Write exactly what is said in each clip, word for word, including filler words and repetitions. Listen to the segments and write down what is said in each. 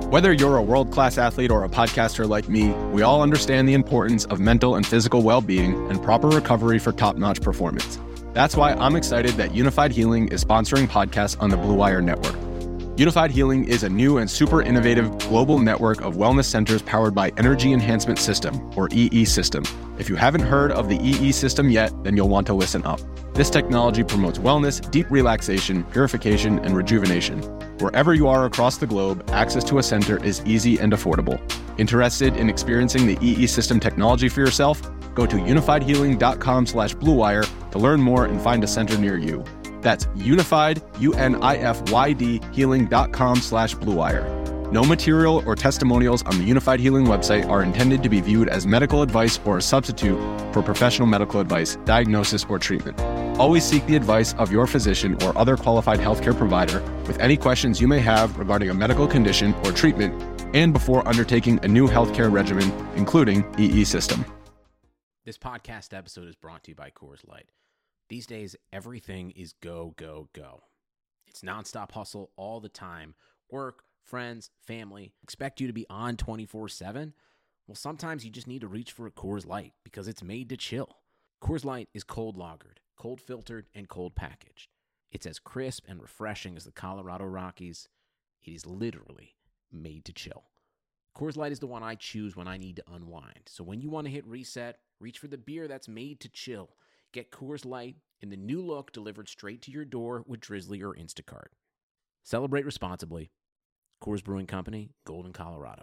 Whether you're a world-class athlete or a podcaster like me, we all understand the importance of mental and physical well-being and proper recovery for top-notch performance. That's why I'm excited that Unified Healing is sponsoring podcasts on the Blue Wire Network. Unified Healing is a new and super innovative global network of wellness centers powered by Energy Enhancement System, or E E System. If you haven't heard of the E E System yet, then you'll want to listen up. This technology promotes wellness, deep relaxation, purification, and rejuvenation. Wherever you are across the globe, access to a center is easy and affordable. Interested in experiencing the E E System technology for yourself? Go to unified healing dot com slash blue wire to learn more and find a center near you. That's unified, U N I F Y D, healing dot com slash blue wire. No material or testimonials on the Unified Healing website are intended to be viewed as medical advice or a substitute for professional medical advice, diagnosis, or treatment. Always seek the advice of your physician or other qualified healthcare provider with any questions you may have regarding a medical condition or treatment and before undertaking a new healthcare regimen, including E E System. This podcast episode is brought to you by Coors Light. These days, everything is go, go, go. It's nonstop hustle all the time. Work, friends, family expect you to be on twenty-four seven. Well, sometimes you just need to reach for a Coors Light because it's made to chill. Coors Light is cold lagered, cold filtered, and cold packaged. It's as crisp and refreshing as the Colorado Rockies. It is literally made to chill. Coors Light is the one I choose when I need to unwind. So when you want to hit reset, reach for the beer that's made to chill. Get Coors Light in the new look delivered straight to your door with Drizzly or Instacart. Celebrate responsibly. Coors Brewing Company, Golden, Colorado.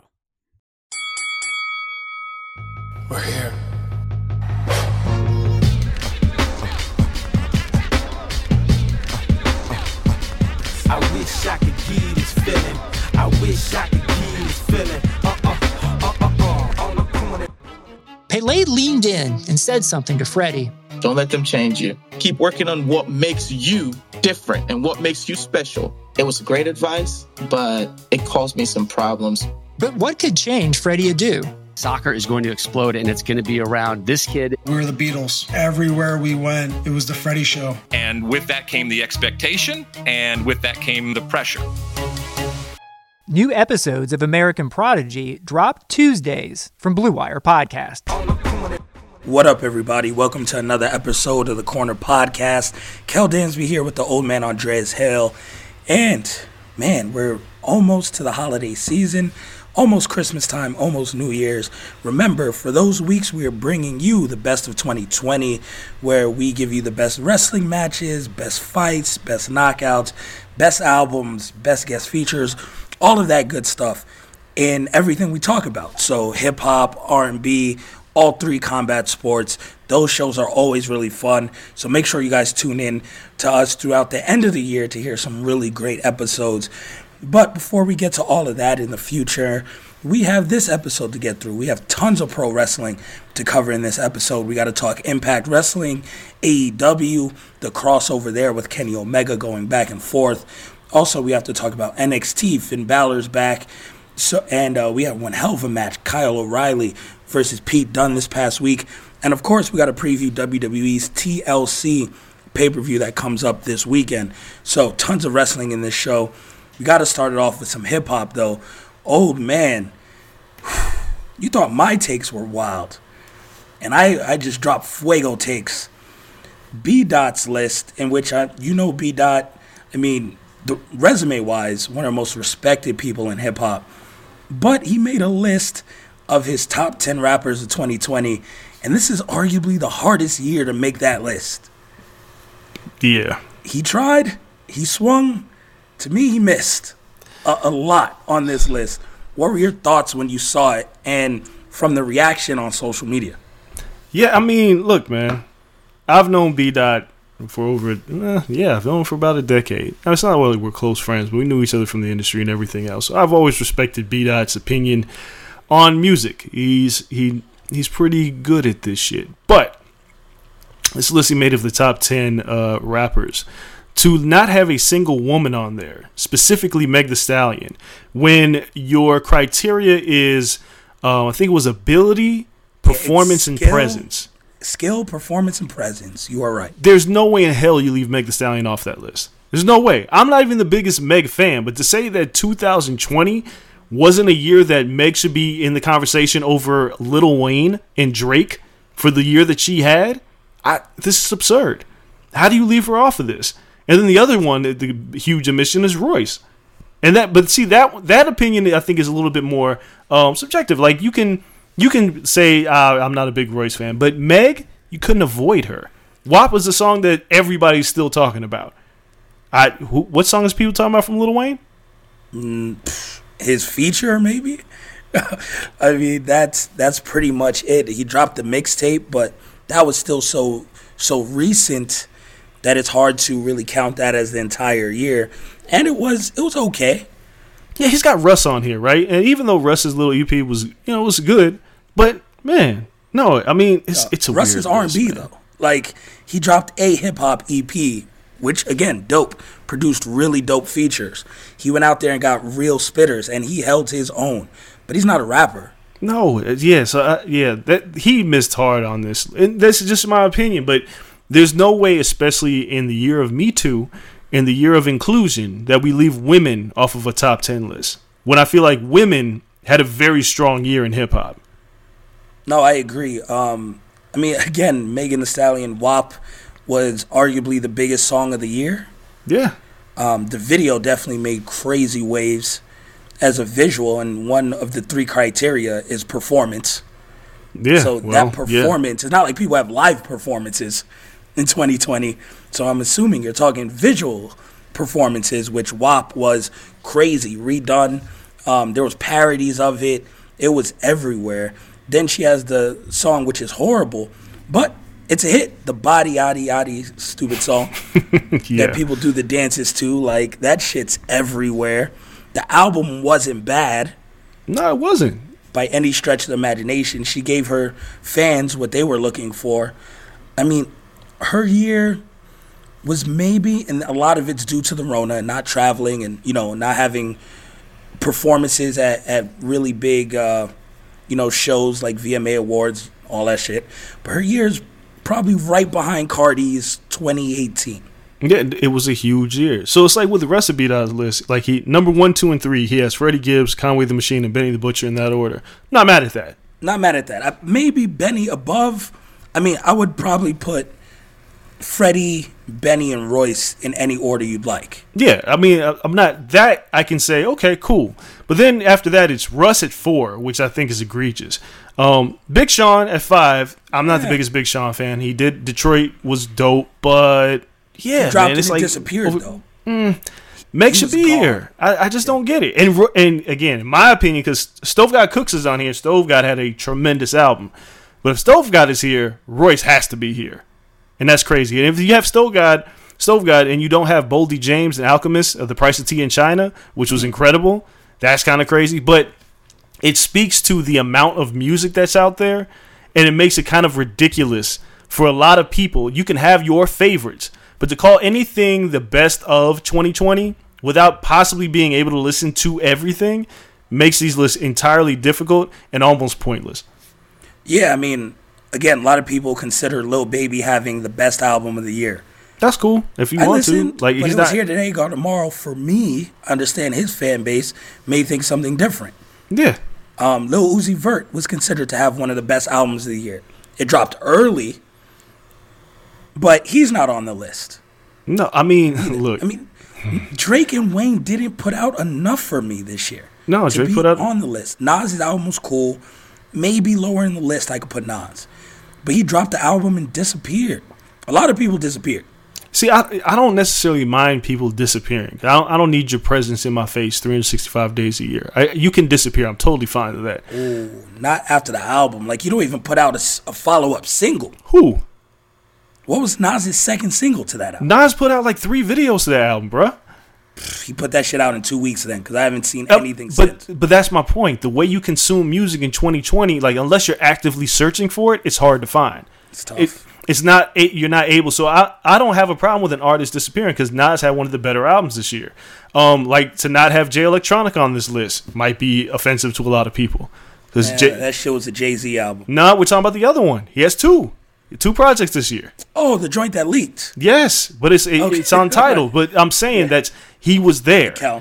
We're here. I wish I could give this feeling. I wish I could give this feeling. Uh uh uh uh uh on the corner. Pele leaned in and said something to Freddie. Don't let them change you. Keep working on what makes you different and what makes you special. It was great advice, but it caused me some problems. But what could change Freddie Adu? Soccer is going to explode, and it's going to be around this kid. We were the Beatles. Everywhere we went, it was the Freddie Show. And with that came the expectation, and with that came the pressure. New episodes of American Prodigy drop Tuesdays from Blue Wire Podcast. What up, everybody? Welcome to another episode of the Corner Podcast. Kel Dansby here with the old man Andreas Hale. And, man, we're almost to the holiday season, almost Christmas time, almost New Year's. Remember, for those weeks, we are bringing you the best of twenty twenty, where we give you the best wrestling matches, best fights, best knockouts, best albums, best guest features, all of that good stuff in everything we talk about. So hip-hop, R and B, all three combat sports. Those shows are always really fun. So make sure you guys tune in to us throughout the end of the year to hear some really great episodes. But before we get to all of that in the future, we have this episode to get through. We have tons of pro wrestling to cover in this episode. We got to talk Impact Wrestling, A E W, the crossover there with Kenny Omega going back and forth. Also, we have to talk about N X T. Finn Balor's back. So, and uh, we have one hell of a match, Kyle O'Reilly versus Pete Dunne this past week. And, of course, we got to preview W W E's T L C pay-per-view that comes up this weekend. So, tons of wrestling in this show. We got to start it off with some hip-hop, though. Old man, you thought my takes were wild. And I, I just dropped fuego takes. B-Dot's list, in which, I, you know B-Dot, I mean, the resume-wise, one of the most respected people in hip-hop. But he made a list of his top ten rappers of twenty twenty, and this is arguably the hardest year to make that list. Yeah. He tried. He swung. To me, he missed a, a lot on this list. What were your thoughts when you saw it and from the reaction on social media? Yeah, I mean, look, man. I've known B-Dot for over, eh, yeah, I've known him for about a decade. Now, it's not like we're close friends, but we knew each other from the industry and everything else. So I've always respected B-Dot's opinion on music. He's he he's pretty good at this shit. But this list he made of the top ten uh, rappers, to not have a single woman on there, specifically Meg Thee Stallion, when your criteria is, uh, I think it was ability, performance, skill, and presence. Skill, performance, and presence. You are right. There's no way in hell you leave Meg Thee Stallion off that list. There's no way. I'm not even the biggest Meg fan, but to say that two thousand twenty wasn't a year that Meg should be in the conversation over Lil Wayne and Drake for the year that she had. I, this is absurd. How do you leave her off of this? And then the other one, the, the huge omission, is Royce. And that, but see that that opinion I think is a little bit more um, subjective. Like you can you can say uh, I'm not a big Royce fan, but Meg, you couldn't avoid her. W A P was a song that everybody's still talking about. I who, what song is people talking about from Lil Wayne? Mm, his feature, maybe. I mean, that's that's pretty much it. He dropped the mixtape, but that was still so so recent that it's hard to really count that as the entire year. And it was it was okay. Yeah, he's got Russ on here, right? And even though Russ's little E P was, you know, was good, but man, no, I mean, it's uh, it's a Russ is R and B though. Like he dropped a hip hop E P, which again, dope, produced really dope features. He went out there and got real spitters, and he held his own. But he's not a rapper. No, yeah, so uh, yeah, that he missed hard on this, and this is just my opinion. But there's no way, especially in the year of Me Too, in the year of inclusion, that we leave women off of a top ten list. When I feel like women had a very strong year in hip hop. No, I agree. Um, I mean, again, Megan Thee Stallion, W A P was arguably the biggest song of the year. Yeah. Um, the video definitely made crazy waves as a visual, and one of the three criteria is performance. Yeah. So well, that performance, yeah. It's not like people have live performances in twenty twenty. So I'm assuming you're talking visual performances, which W A P was crazy, redone. Um, there was parodies of it. It was everywhere. Then she has the song, which is horrible, but it's a hit. The Body Yaddy Yaddy stupid song yeah. that people do the dances to. Like, that shit's everywhere. The album wasn't bad. No, it wasn't. By any stretch of the imagination. She gave her fans what they were looking for. I mean, her year was maybe, and a lot of it's due to the Rona and not traveling and, you know, not having performances at, at really big, uh, you know, shows like V M A Awards, all that shit. But her year's probably right behind Cardi's twenty eighteen. Yeah, it was a huge year. So it's like with the rest of B Dot's list, like he number one, two, and three, he has Freddie Gibbs, Conway the Machine, and Benny the Butcher in that order. Not mad at that. Not mad at that. I, maybe Benny above. I mean, I would probably put Freddie, Benny, and Royce in any order you'd like. Yeah, I mean, I'm not that. I can say okay, cool. But then after that, it's Russ at four, which I think is egregious. Um, Big Sean at five. I'm not yeah. the biggest Big Sean fan. He did Detroit was dope, but. Yeah, he dropped man, it's and like disappeared over, though. Mm, Meg should be gone. here. I, I just yeah. don't get it. And and again, in my opinion, because Stove God Cooks is on here, Stove God had a tremendous album. But if Stove God is here, Royce has to be here, and that's crazy. And if you have Stove God, Stove God, and you don't have Boldy James and Alchemist of The Price of Tea in China, which was incredible, that's kind of crazy. But it speaks to the amount of music that's out there, and it makes it kind of ridiculous for a lot of people. You can have your favorites. But to call anything the best of twenty twenty without possibly being able to listen to everything makes these lists entirely difficult and almost pointless. Yeah, I mean, again, a lot of people consider Lil Baby having the best album of the year. That's cool if you I want listened, to. Like but he's it was not here today, gone tomorrow. For me, I understand his fan base may think something different. Yeah. Um, Lil Uzi Vert was considered to have one of the best albums of the year. It dropped early. But he's not on the list. No, I mean, look. I mean, Drake and Wayne didn't put out enough for me this year. No, to Drake be put out on the list. Nas' album was cool. Maybe lower in the list I could put Nas. But he dropped the album and disappeared. A lot of people disappeared. See, I I don't necessarily mind people disappearing. I don't, I don't need your presence in my face three hundred sixty-five days a year. I, you can disappear. I'm totally fine with that. Ooh, not after the album. Like, you don't even put out a, a follow-up single. Who? What was Nas' second single to that album? Nas put out like three videos to that album, bruh. He put that shit out in two weeks then, because I haven't seen anything uh, but, since. But that's my point. The way you consume music in twenty twenty, like unless you're actively searching for it, it's hard to find. It's tough. It, it's not it, you're not able. So I, I don't have a problem with an artist disappearing because Nas had one of the better albums this year. Um, like to not have Jay Electronica on this list might be offensive to a lot of people. Because that shit was a Jay-Z album. No, nah, we're talking about the other one. He has two. Two projects this year. Oh, the joint that leaked. Yes, but it's it, okay. it's on title. But I'm saying yeah. that he was there. It counts.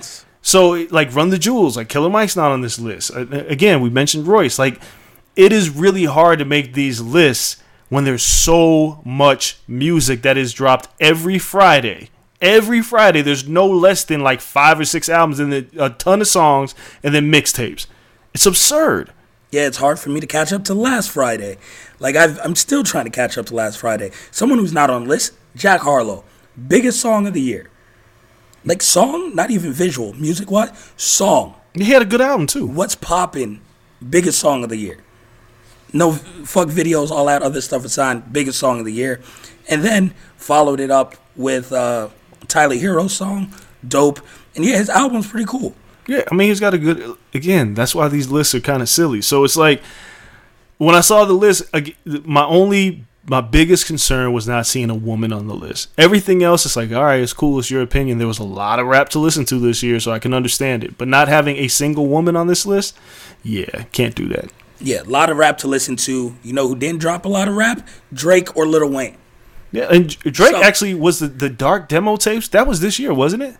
So, like, Run the Jewels, like, Killer Mike's not on this list. Again, we mentioned Royce. Like, it is really hard to make these lists when there's so much music that is dropped every Friday. Every Friday, there's no less than, like, five or six albums and a ton of songs and then mixtapes. It's absurd. Yeah, it's hard for me to catch up to last Friday. Like, I've, I'm still trying to catch up to last Friday. Someone who's not on the list, Jack Harlow. Biggest song of the year. Like, song, not even visual, music-wise, song. He had a good album, too. What's poppin'? Biggest song of the year. No fuck videos, all that other stuff aside, biggest song of the year. And then followed it up with uh, Tyler Hero's song, Dope. And yeah, his album's pretty cool. Yeah, I mean, he's got a good, again, that's why these lists are kind of silly. So it's like, when I saw the list, my only... My biggest concern was not seeing a woman on the list. Everything else is like, all right, it's cool. It's your opinion. There was a lot of rap to listen to this year, so I can understand it. But not having a single woman on this list, yeah, can't do that. Yeah, a lot of rap to listen to. You know who didn't drop a lot of rap? Drake or Lil Wayne. Yeah, and Drake so, actually was the, the Dark demo tapes. That was this year, wasn't it?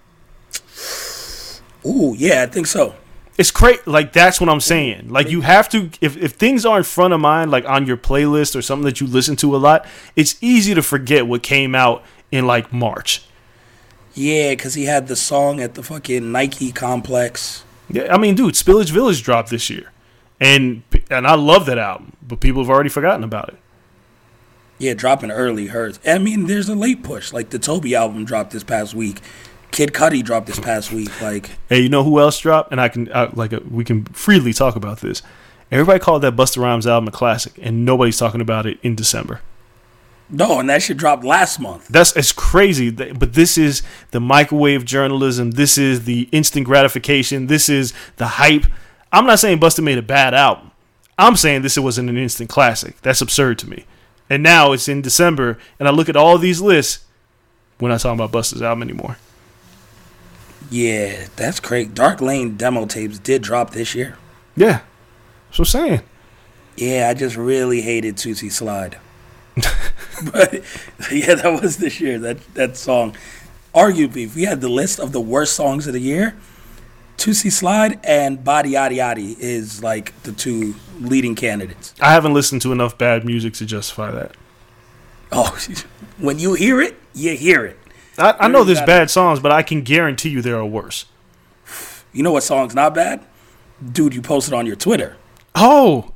Ooh, yeah, I think so. It's crazy. Like, that's what I'm saying. Like, you have to, if, if things aren't front of mind, like on your playlist or something that you listen to a lot, it's easy to forget what came out in, like, March. Yeah, because he had the song at the fucking Nike complex. Yeah, I mean, dude, Spillage Village dropped this year. And and I love that album, but people have already forgotten about it. Yeah, dropping early hurts. I mean, there's a late push. Like, the Toby album dropped this past week. Kid Cudi dropped this past week. Like, hey, you know who else dropped? And I can uh, like uh, we can freely talk about this. Everybody called that Busta Rhymes album a classic, and nobody's talking about it in December. No, and that shit dropped last month. That's it's crazy. But this is the microwave journalism. This is the instant gratification. This is the hype. I'm not saying Busta made a bad album. I'm saying this wasn't an instant classic. That's absurd to me. And now it's in December, and I look at all these lists. We're not talking about Busta's album anymore. Yeah, that's great. Dark Lane demo tapes did drop this year. Yeah, that's what I'm saying. Yeah, I just really hated Tootsie Slide. But yeah, that was this year. That that song, arguably, if we had the list of the worst songs of the year, Tootsie Slide and Body Yaddy Yaddy is like the two leading candidates. I haven't listened to enough bad music to justify that. Oh, when you hear it, you hear it. I, I know there's bad songs, but I can guarantee you there are worse. You know what song's not bad? Dude, you posted on your Twitter. Oh,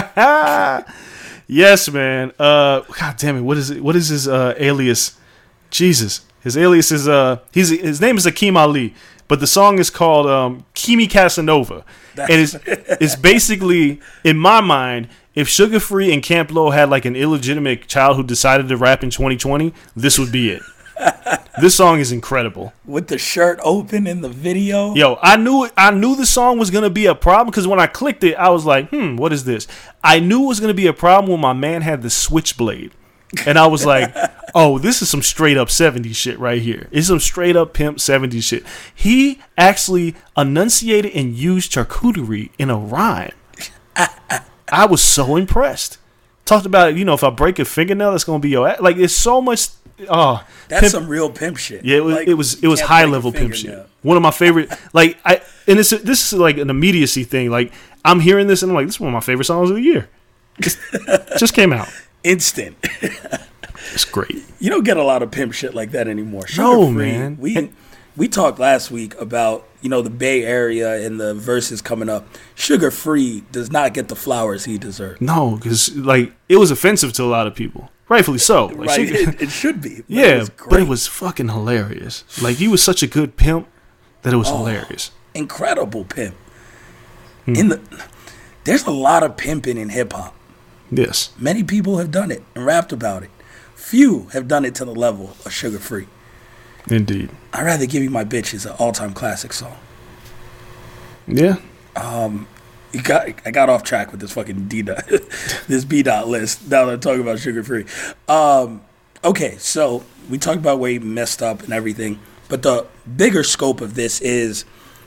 yes, man. Uh, God damn it! What is it? What is his uh, alias? Jesus, his alias is uh, he's his name is Akeem Ali, but the song is called um, Kimi Casanova, That's and it's it's basically, in my mind, if Sugar Free and Camp Lo had like an illegitimate child who decided to rap in twenty twenty, this would be it. This song is incredible. With the shirt open in the video. Yo, I knew it, I knew the song was gonna be a problem because when I clicked it, I was like, hmm, what is this? I knew it was gonna be a problem when my man had the switchblade. And I was like, oh, this is some straight up seventies shit right here. It's some straight up pimp seventies shit. He actually enunciated and used charcuterie in a rhyme. I was so impressed. Talked about, you know, if I break a fingernail, that's gonna be your ass. Like, it's so much. Oh, that's pimp. Some real pimp shit. Yeah, it was like, it was, it was high level pimp shit. One of my favorite, like I and it's this is like an immediacy thing. Like, I'm hearing this and I'm like, this is one of my favorite songs of the year. Just, just came out. Instant. It's great. You don't get a lot of pimp shit like that anymore. Sugar no, Free, man. We and, we talked last week about, you know, the Bay Area and the verses coming up. Sugar Free does not get the flowers he deserves. No, because like it was offensive to a lot of people. Rightfully so. Like, right, she, it, it should be. But yeah, it but it was fucking hilarious. Like, he was such a good pimp that it was oh, hilarious. Incredible pimp. Hmm. In the, there's a lot of pimping in hip hop. Yes. Many people have done it and rapped about it. Few have done it to the level of Sugar Free. Indeed. I'd rather give you my bitch is an all-time classic song. Yeah. Um, you got I got off track with this fucking D dot, this B dot list. Now that I'm talking about Sugar Free. Um, okay, so we talked about where he messed up and everything, but the bigger scope of this is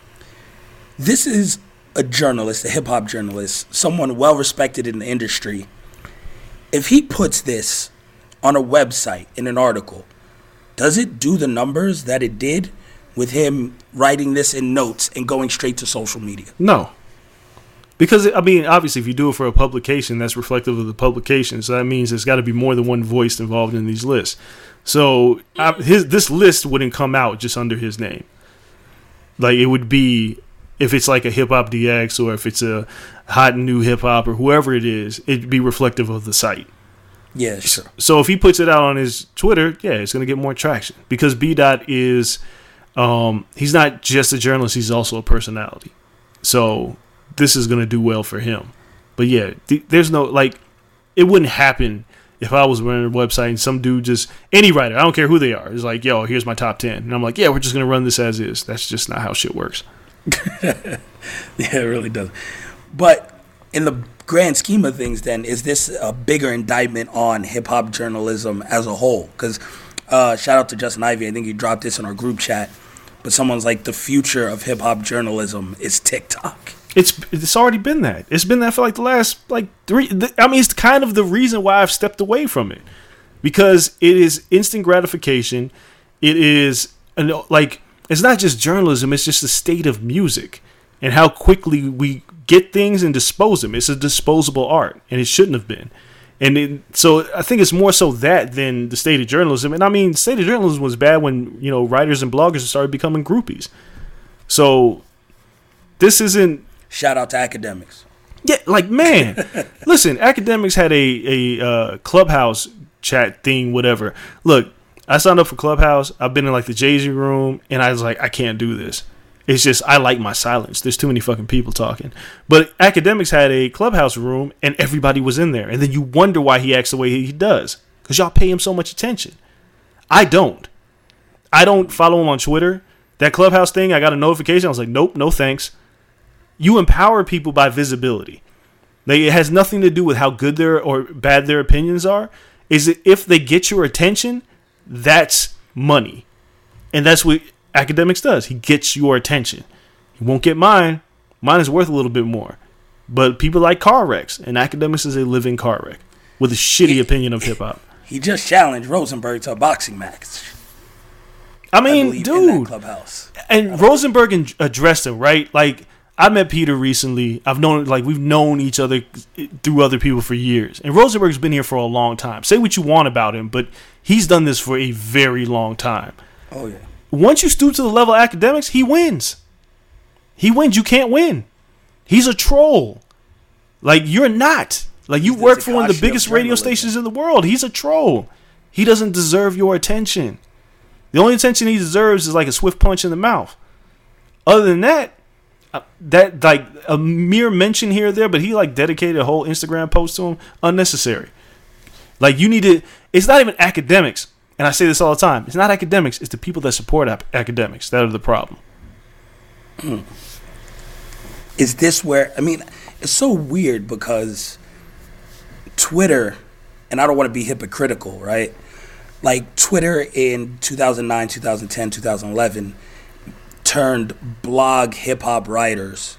this is a journalist, a hip hop journalist, someone well respected in the industry. If he puts this on a website in an article, does it do the numbers that it did with him writing this in notes and going straight to social media? No. Because, I mean, obviously, if you do it for a publication, that's reflective of the publication. So that means there's got to be more than one voice involved in these lists. So I, his this list wouldn't come out just under his name. Like, it would be, if it's like a Hip Hop D X or if it's a Hot New Hip Hop or whoever it is, it'd be reflective of the site. Yeah, sure. So if he puts it out on his Twitter, yeah, it's going to get more traction. Because B. Dot is, um, he's not just a journalist, he's also a personality. So this is going to do well for him. But yeah, th- there's no, like, it wouldn't happen if I was running a website and some dude just, any writer, I don't care who they are, is like, yo, here's my top ten. And I'm like, yeah, we're just going to run this as is. That's just not how shit works. Yeah, it really does. But in the grand scheme of things, then, is this a bigger indictment on hip-hop journalism as a whole? Because uh, shout out to Justin Ivey. I think he dropped this in our group chat. But someone's like, the future of hip-hop journalism is TikTok. It's it's already been that. It's been that for like the last like three. Th- I mean, it's kind of the reason why I've stepped away from it, because it is instant gratification. It is like, it's not just journalism. It's just the state of music and how quickly we get things and dispose them. It's a disposable art, and it shouldn't have been. And it, so I think it's more so that than the state of journalism. And I mean, the state of journalism was bad when, you know, writers and bloggers started becoming groupies. So this isn't. Shout out to academics. Yeah, like, man, listen, academics had a, a uh, Clubhouse chat thing, whatever. Look, I signed up for Clubhouse. I've been in like the Jay-Z room, and I was like, I can't do this. It's just, I like my silence. There's too many fucking people talking. But academics had a Clubhouse room, and everybody was in there. And then you wonder why he acts the way he does, because y'all pay him so much attention. I don't. I don't follow him on Twitter. That Clubhouse thing, I got a notification. I was like, nope, no thanks. You empower people by visibility. Like, it has nothing to do with how good their or bad their opinions are. Is it if they get your attention, that's money. And that's what academics does. He gets your attention. He won't get mine. Mine is worth a little bit more. But people like car wrecks, and academics is a living car wreck with a shitty he, opinion of hip hop. He just challenged Rosenberg to a boxing match. I mean, I dude. In that Clubhouse. And Rosenberg ad- addressed him, right? Like, I met Peter recently. I've known, like, we've known each other through other people for years. And Rosenberg's been here for a long time. Say what you want about him, but he's done this for a very long time. Oh, yeah. Once you stoop to the level of academics, he wins. He wins. You can't win. He's a troll. Like, you're not. Like, you work for one of the biggest radio stations in the world. He's a troll. He doesn't deserve your attention. The only attention he deserves is like a swift punch in the mouth. Other than that, that like a mere mention here or there, but he like dedicated a whole Instagram post to him. Unnecessary. Like, you need to. It's not even academics, and I say this all the time. It's not academics. It's the people that support ap- academics that are the problem. Hmm. Is this where? I mean, it's so weird because Twitter, and I don't want to be hypocritical, right? Like, Twitter in two thousand nine, two thousand ten, two thousand eleven turned blog hip-hop writers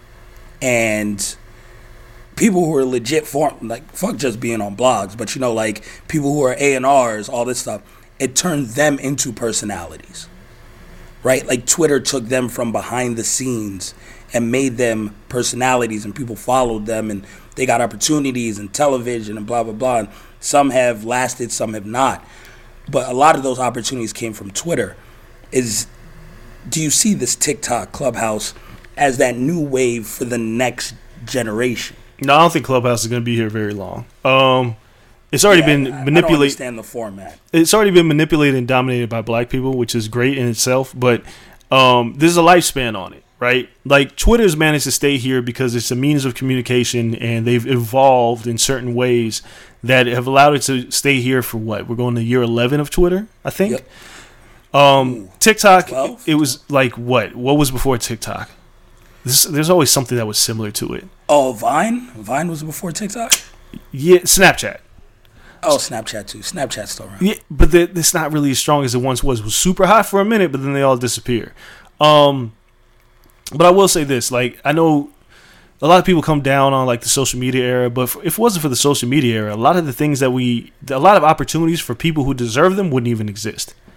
and people who are legit form, like, fuck just being on blogs, but, you know, like, people who are A and R's, all this stuff, it turned them into personalities, right? Like, Twitter took them from behind the scenes and made them personalities, and people followed them, and they got opportunities in television and blah, blah, blah. And some have lasted, some have not. But a lot of those opportunities came from Twitter. Is do you see this TikTok Clubhouse as that new wave for the next generation? No, I don't think Clubhouse is going to be here very long. Um, it's already yeah, been manipulated. I don't understand the format. It's already been manipulated and dominated by black people, which is great in itself. But um, there's a lifespan on it, right? Like, Twitter's managed to stay here because it's a means of communication, and they've evolved in certain ways that have allowed it to stay here for what? We're going to year eleven of Twitter, I think. Yep. Um, Ooh, TikTok, twelve? It was like what? What was before TikTok? This, there's always something that was similar to it. Oh, Vine? Vine was before TikTok? Yeah, Snapchat. Oh, Snapchat too. Snapchat's still around. Yeah, but the, it's not really as strong as it once was. It was super hot for a minute, but then they all disappear. Um, but I will say this: like, I know a lot of people come down on like the social media era, but if it wasn't for the social media era, a lot of the things that we, a lot of opportunities for people who deserve them wouldn't even exist.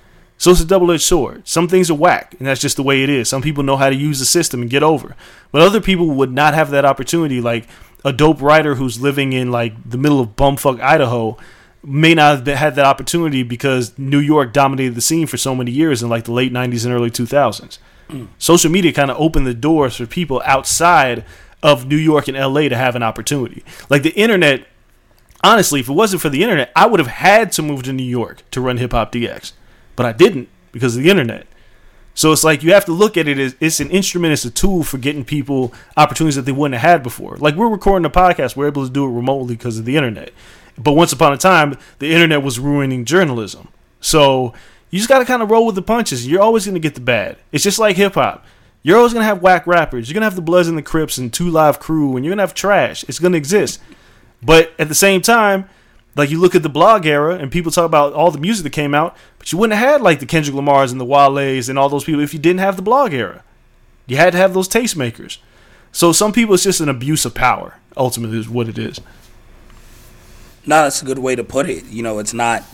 So it's a double-edged sword. Some things are whack, and that's just the way it is. Some people know how to use the system and get over. But other people would not have that opportunity. Like a dope writer who's living in like the middle of bumfuck Idaho may not have been, had that opportunity because New York dominated the scene for so many years in like the late nineties and early two thousands. Mm. Social media kind of opened the doors for people outside of New York and L A to have an opportunity. Like the internet, honestly, if it wasn't for the internet, I would have had to move to New York to run Hip Hop D X. But I didn't because of the internet. So it's like you have to look at it as it's an instrument, it's a tool for getting people opportunities that they wouldn't have had before. Like we're recording a podcast, we're able to do it remotely because of the internet. But once upon a time, the internet was ruining journalism. So you just got to kind of roll with the punches. You're always going to get the bad. It's just like hip hop. You're always going to have whack rappers. You're going to have the Bloods and the Crips and Two Live Crew, and you're going to have trash. It's going to exist. But at the same time, like you look at the blog era and people talk about all the music that came out, but you wouldn't have had like the Kendrick Lamars and the Wale's and all those people if you didn't have the blog era. You had to have those tastemakers. So some people, it's just an abuse of power, ultimately is what it is. No, that's a good way to put it. You know, it's not,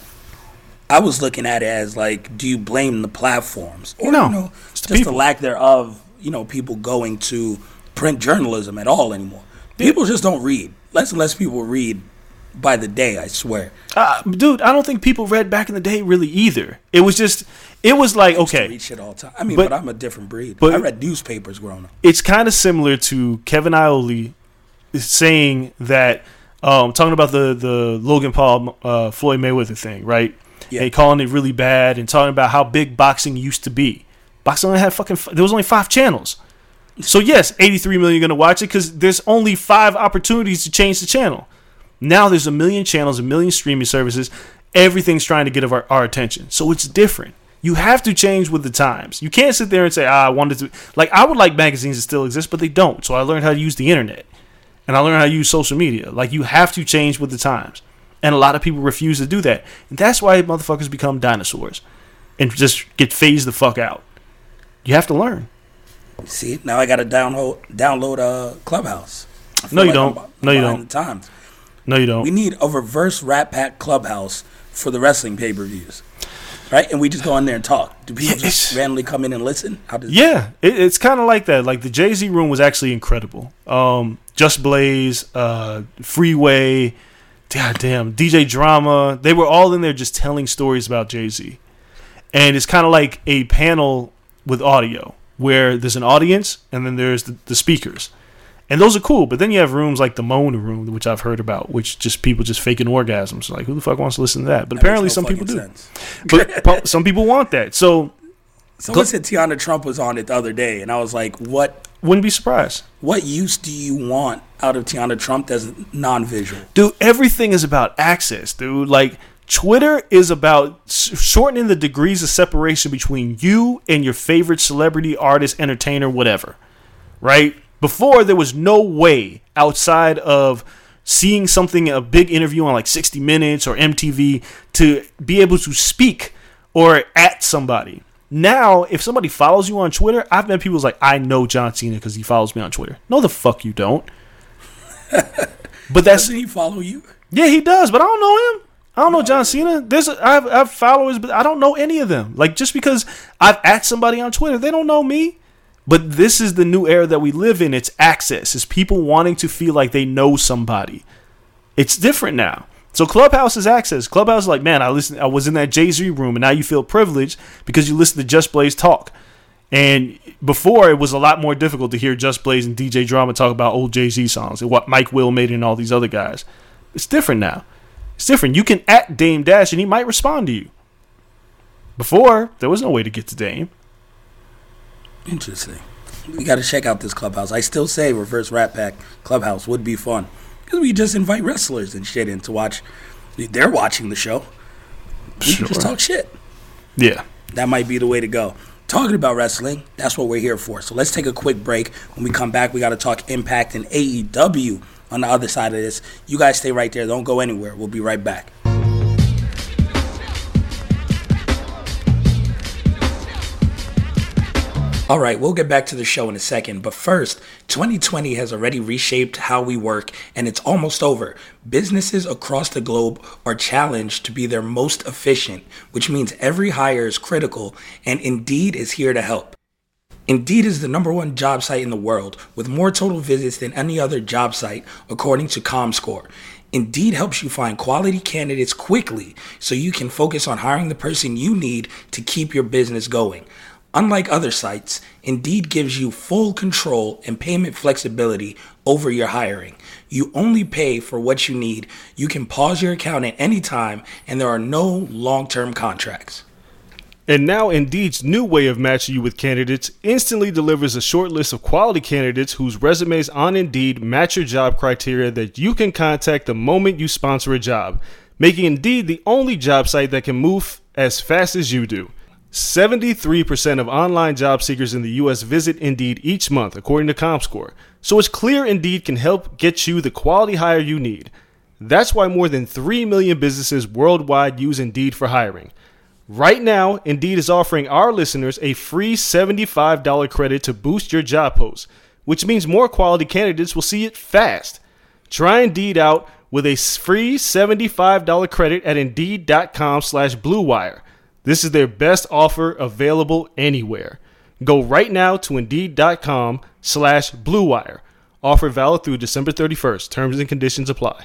I was looking at it as like, do you blame the platforms? Or, no, you know, just people. The lack thereof, you know, people going to print journalism at all anymore. People just don't read. Less and less people read by the day, I swear. Uh, dude, I don't think people read back in the day really either. It was just, it was like, I used okay. to read shit all the time. I mean, but, but I'm a different breed. But I read newspapers growing up. It's kind of similar to Kevin Iole saying that, um, talking about the, the Logan Paul, uh, Floyd Mayweather thing, right? Yeah. And calling it really bad and talking about how big boxing used to be. Boxing only had fucking, there was only five channels. So yes, eighty-three million are going to watch it because there's only five opportunities to change the channel. Now there's a million channels, a million streaming services. Everything's trying to get our, our attention. So it's different. You have to change with the times. You can't sit there and say, ah, I wanted to. Like, I would like magazines that still exist, but they don't. So I learned how to use the internet. And I learned how to use social media. Like, you have to change with the times. And a lot of people refuse to do that. And that's why motherfuckers become dinosaurs and just get phased the fuck out. You have to learn. See, now I got to download download a Clubhouse. No, you like don't. I'm, I'm no, you don't. The times. No, you don't. We need a reverse Rat Pack Clubhouse for the wrestling pay-per-views, right? And we just go in there and talk. Do people yeah, just randomly come in and listen? How does yeah, it, it's kind of like that. Like the Jay-Z room was actually incredible. Um, Just Blaze, uh, Freeway, goddamn, D J Drama. They were all in there just telling stories about Jay-Z. And it's kind of like a panel with audio where there's an audience and then there's the, the speakers. And those are cool, but then you have rooms like the Mona Room, which I've heard about, which just people just faking orgasms. Like, who the fuck wants to listen to that? But that apparently no some people do. Sense. But some people want that. So someone said Tiana Trump was on it the other day, and I was like, what? Wouldn't be surprised. What use do you want out of Tiana Trump that's non-visual? Dude, everything is about access, dude. Like, Twitter is about shortening the degrees of separation between you and your favorite celebrity, artist, entertainer, whatever. Right? Before, there was no way outside of seeing something, a big interview on like sixty minutes or M T V, to be able to speak or at somebody. Now, if somebody follows you on Twitter, I've met people who's like, I know John Cena because he follows me on Twitter. No, the fuck you don't. But that's Doesn't he follow you? Yeah, he does, but I don't know him. I don't know John Cena. There's a, I, have, I have followers, but I don't know any of them. Like, just because I've at somebody on Twitter, they don't know me. But this is the new era that we live in. It's access. It's people wanting to feel like they know somebody. It's different now. So Clubhouse is access. Clubhouse is like, man, I listened. I was in that Jay-Z room, and now you feel privileged because you listen to Just Blaze talk. And before, it was a lot more difficult to hear Just Blaze and D J Drama talk about old Jay-Z songs and what Mike Will made and all these other guys. It's different now. It's different. You can at Dame Dash, and he might respond to you. Before, there was no way to get to Dame. Interesting. We got to check out this Clubhouse. I still say Reverse Rat Pack Clubhouse would be fun because we just invite wrestlers and shit in to watch. They're watching the show. We sure. can just talk shit. Yeah. That might be the way to go. Talking about wrestling, that's what we're here for. So let's take a quick break. When we come back, we got to talk Impact and A E W on the other side of this. You guys stay right there. Don't go anywhere. We'll be right back. All right, we'll get back to the show in a second, but first, twenty twenty has already reshaped how we work, and it's almost over. Businesses across the globe are challenged to be their most efficient, which means every hire is critical, and Indeed is here to help. Indeed is the number one job site in the world, with more total visits than any other job site, according to ComScore. Indeed helps you find quality candidates quickly, so you can focus on hiring the person you need to keep your business going. Unlike other sites, Indeed gives you full control and payment flexibility over your hiring. You only pay for what you need. You can pause your account at any time, and there are no long-term contracts. And now Indeed's new way of matching you with candidates instantly delivers a short list of quality candidates whose resumes on Indeed match your job criteria that you can contact the moment you sponsor a job, making Indeed the only job site that can move as fast as you do. seventy-three percent of online job seekers in the U S visit Indeed each month, according to ComScore. So it's clear Indeed can help get you the quality hire you need. That's why more than three million businesses worldwide use Indeed for hiring. Right now, Indeed is offering our listeners a free seventy-five dollars credit to boost your job post, which means more quality candidates will see it fast. Try Indeed out with a free seventy-five dollars credit at Indeed.com slash Blue Wire. This is their best offer available anywhere. Go right now to Indeed.com slash Blue Wire. Offer valid through December thirty-first. Terms and conditions apply.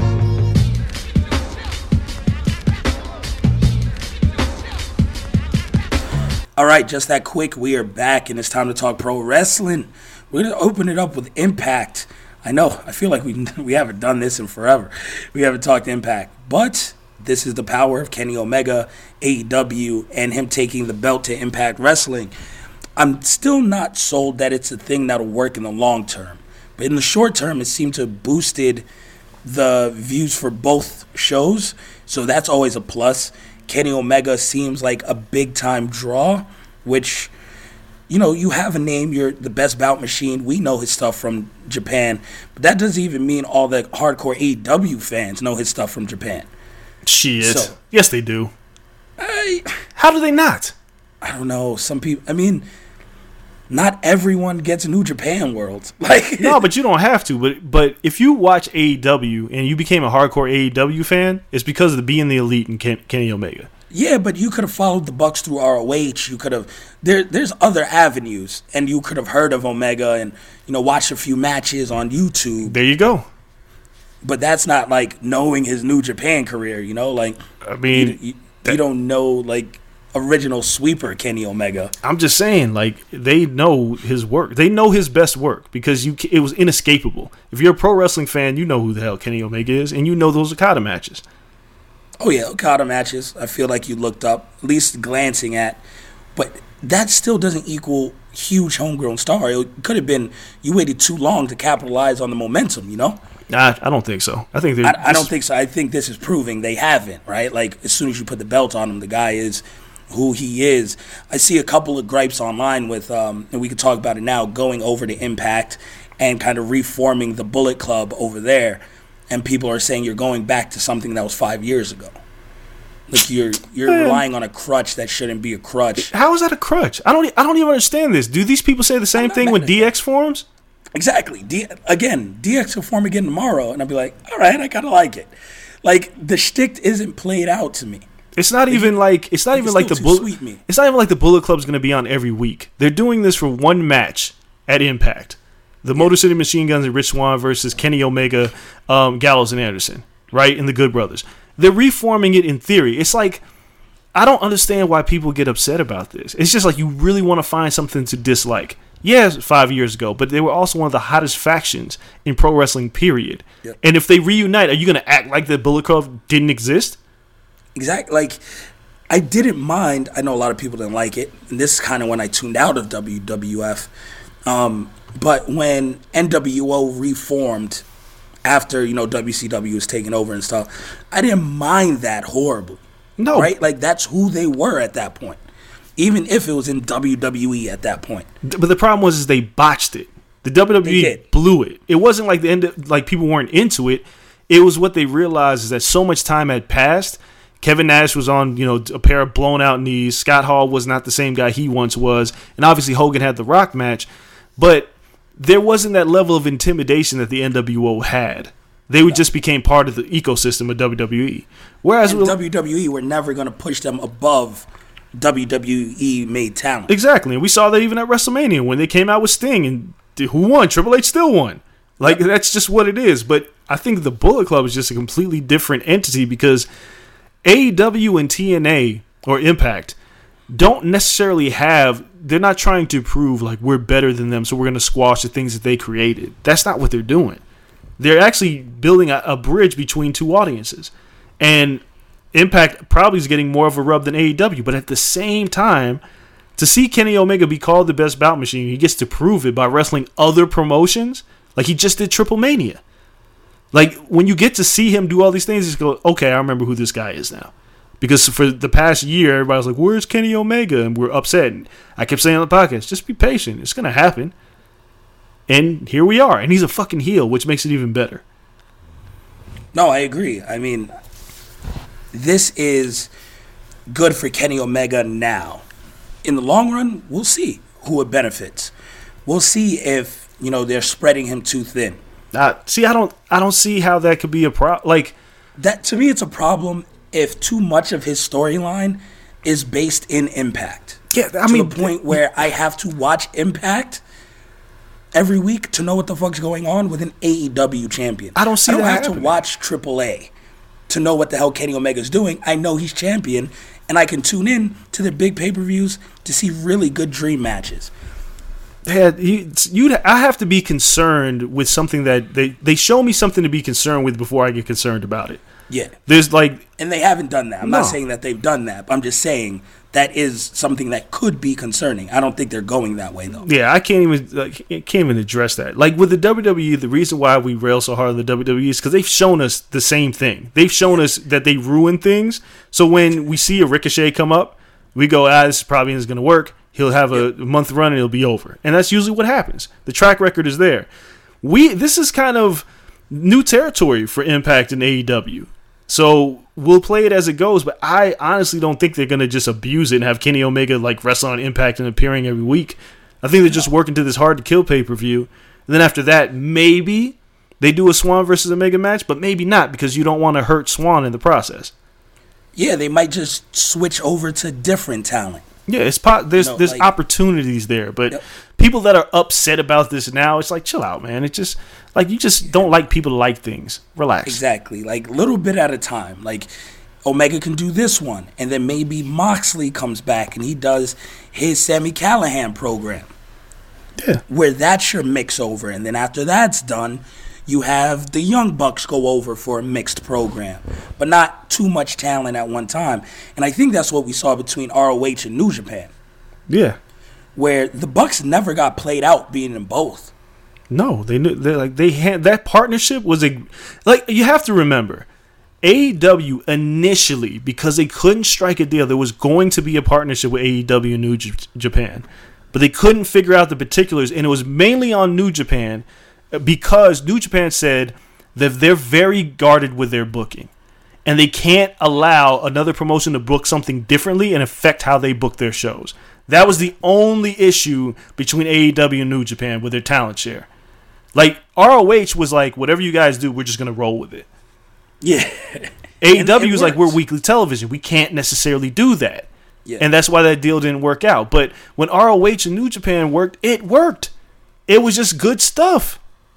All right, just that quick, we are back, and it's time to talk pro wrestling. We're going to open it up with Impact. I know, I feel like we we haven't done this in forever. We haven't talked Impact, but this is the power of Kenny Omega, A E W, and him taking the belt to Impact Wrestling. I'm still not sold that it's a thing that'll work in the long term, but in the short term, it seemed to have boosted the views for both shows, so that's always a plus. Kenny Omega seems like a big-time draw, which, you know, you have a name, you're the best bout machine. We know his stuff from Japan, but that doesn't even mean all the hardcore A E W fans know his stuff from Japan. Shit. So, yes, they do. I, How do they not? I don't know. Some people, I mean, not everyone gets New Japan World. Like, no, but you don't have to. But but if you watch A E W and you became a hardcore A E W fan, it's because of the being the elite and Ken, Kenny Omega. Yeah, but you could have followed the Bucks through R O H. You could have there. There's other avenues, and you could have heard of Omega and you know watched a few matches on YouTube. There you go. But that's not like knowing his New Japan career. You know, like I mean, you, you, you don't know like original sweeper Kenny Omega. I'm just saying, like, they know his work. They know his best work because you it was inescapable. If you're a pro wrestling fan, you know who the hell Kenny Omega is, and you know those Okada matches. Oh, yeah, Okada matches, I feel like you looked up, at least glancing at. But that still doesn't equal huge homegrown star. It could have been you waited too long to capitalize on the momentum, you know? Nah, I don't think so. I think they. I, I don't think so. I think this is proving they haven't, right? Like, as soon as you put the belt on him, the guy is who he is. I see a couple of gripes online with, um, and we could talk about it now, going over to Impact and kind of reforming the Bullet Club over there. And people are saying you're going back to something that was five years ago. Like you're you're Man. relying on a crutch that shouldn't be a crutch. How is that a crutch? I don't I don't even understand this. Do these people say the same thing with D X forums? Exactly. D, again, D X will form again tomorrow, and I'll be like, all right, I kind of like it. Like the shtick isn't played out to me. It's not even like it's not even like the Bullet. It's not even like the Bullet Club's going to be on every week. They're doing this for one match at Impact. The yeah. Motor City Machine Guns and Rich Swann versus Kenny Omega, um, Gallows and Anderson, right? And the Good Brothers. They're reforming it in theory. It's like, I don't understand why people get upset about this. It's just like you really want to find something to dislike. Yes, five years ago, but they were also one of the hottest factions in pro wrestling, period. Yep. And if they reunite, are you going to act like the Bullet Club didn't exist? Exactly. Like, I didn't mind. I know a lot of people didn't like it. And this is kind of when I tuned out of W W F. Um... But when N W O reformed after, you know, W C W was taken over and stuff, I didn't mind that horribly. No. Right? Like, that's who they were at that point. Even if it was in W W E at that point. But the problem was is they botched it. The W W E blew it. It wasn't like the end of, like people weren't into it. It was what they realized is that so much time had passed. Kevin Nash was on, you know, a pair of blown out knees. Scott Hall was not the same guy he once was. And obviously Hogan had the Rock match. But there wasn't that level of intimidation that the N W O had. They would just became part of the ecosystem of W W E. Whereas and W W E were never going to push them above W W E made talent. Exactly. And we saw that even at WrestleMania when they came out with Sting. And who won? Triple H still won. Like, yep. That's just what it is. But I think the Bullet Club is just a completely different entity because A E W and T N A or Impact don't necessarily have, they're not trying to prove like we're better than them, so we're going to squash the things that they created. That's not what they're doing. They're actually building a, a bridge between two audiences. And Impact probably is getting more of a rub than A E W, but at the same time, to see Kenny Omega be called the best bout machine, he gets to prove it by wrestling other promotions. Like he just did Triple Mania. Like, when you get to see him do all these things, you just go, okay, I remember who this guy is now. Because for the past year, everybody's like, where's Kenny Omega? And we're upset. And I kept saying on the podcast, just be patient. It's going to happen. And here we are. And he's a fucking heel, which makes it even better. No, I agree. I mean, this is good for Kenny Omega now. In the long run, we'll see who it benefits. We'll see if, you know, they're spreading him too thin. Uh, see, I don't, I don't see how that could be a problem. Like that to me, it's a problem if too much of his storyline is based in Impact. Yeah, I to mean, the point where I have to watch Impact every week to know what the fuck's going on with an A E W champion. I don't see. I don't that have happening. to watch Triple A to know what the hell Kenny Omega's doing. I know he's champion, and I can tune in to their big pay per views to see really good dream matches. Yeah, you, you'd, I have to be concerned with something that they, they show me something to be concerned with before I get concerned about it. Yeah. There's like... And they haven't done that. I'm no. not saying that they've done that, but I'm just saying that is something that could be concerning. I don't think they're going that way, though. Yeah, I can't even like, can't even address that. Like with the W W E, the reason why we rail so hard on the W W E is because they've shown us the same thing. They've shown us that they ruin things. So when we see a Ricochet come up, we go, ah, this probably isn't going to work. He'll have a month run and it'll be over. And that's usually what happens. The track record is there. We This is kind of new territory for Impact and A E W. So we'll play it as it goes, but I honestly don't think they're going to just abuse it and have Kenny Omega like wrestle on Impact and appearing every week. I think they're just working to this hard to kill pay-per-view. And then after that, maybe they do a Swan versus Omega match, but maybe not because you don't want to hurt Swan in the process. Yeah, they might just switch over to different talent. Yeah, it's po- there's no, there's like, opportunities there, but yep. people that are upset about this now, it's like chill out, man. It's just like you just yeah. don't like people to like things. Relax. Exactly, like little bit at a time. Like Omega can do this one, and then maybe Moxley comes back and he does his Sami Callihan program. Yeah, where that's your mix over, and then after that's done, you have the Young Bucks go over for a mixed program, but not too much talent at one time. And I think that's what we saw between R O H and New Japan. Yeah. Where the Bucks never got played out being in both. No, they knew they like they had that partnership was a like you have to remember A E W initially, because they couldn't strike a deal, there was going to be a partnership with A E W and New J- Japan. But they couldn't figure out the particulars, and it was mainly on New Japan. Because New Japan said that they're very guarded with their booking. And they can't allow another promotion to book something differently and affect how they book their shows. That was the only issue between A E W and New Japan with their talent share. Like, R O H was like, whatever you guys do, we're just going to roll with it. Yeah. A E W was like, we're weekly television. We can't necessarily do that. Yeah. And that's why that deal didn't work out. But when R O H and New Japan worked, it worked. It was just good stuff.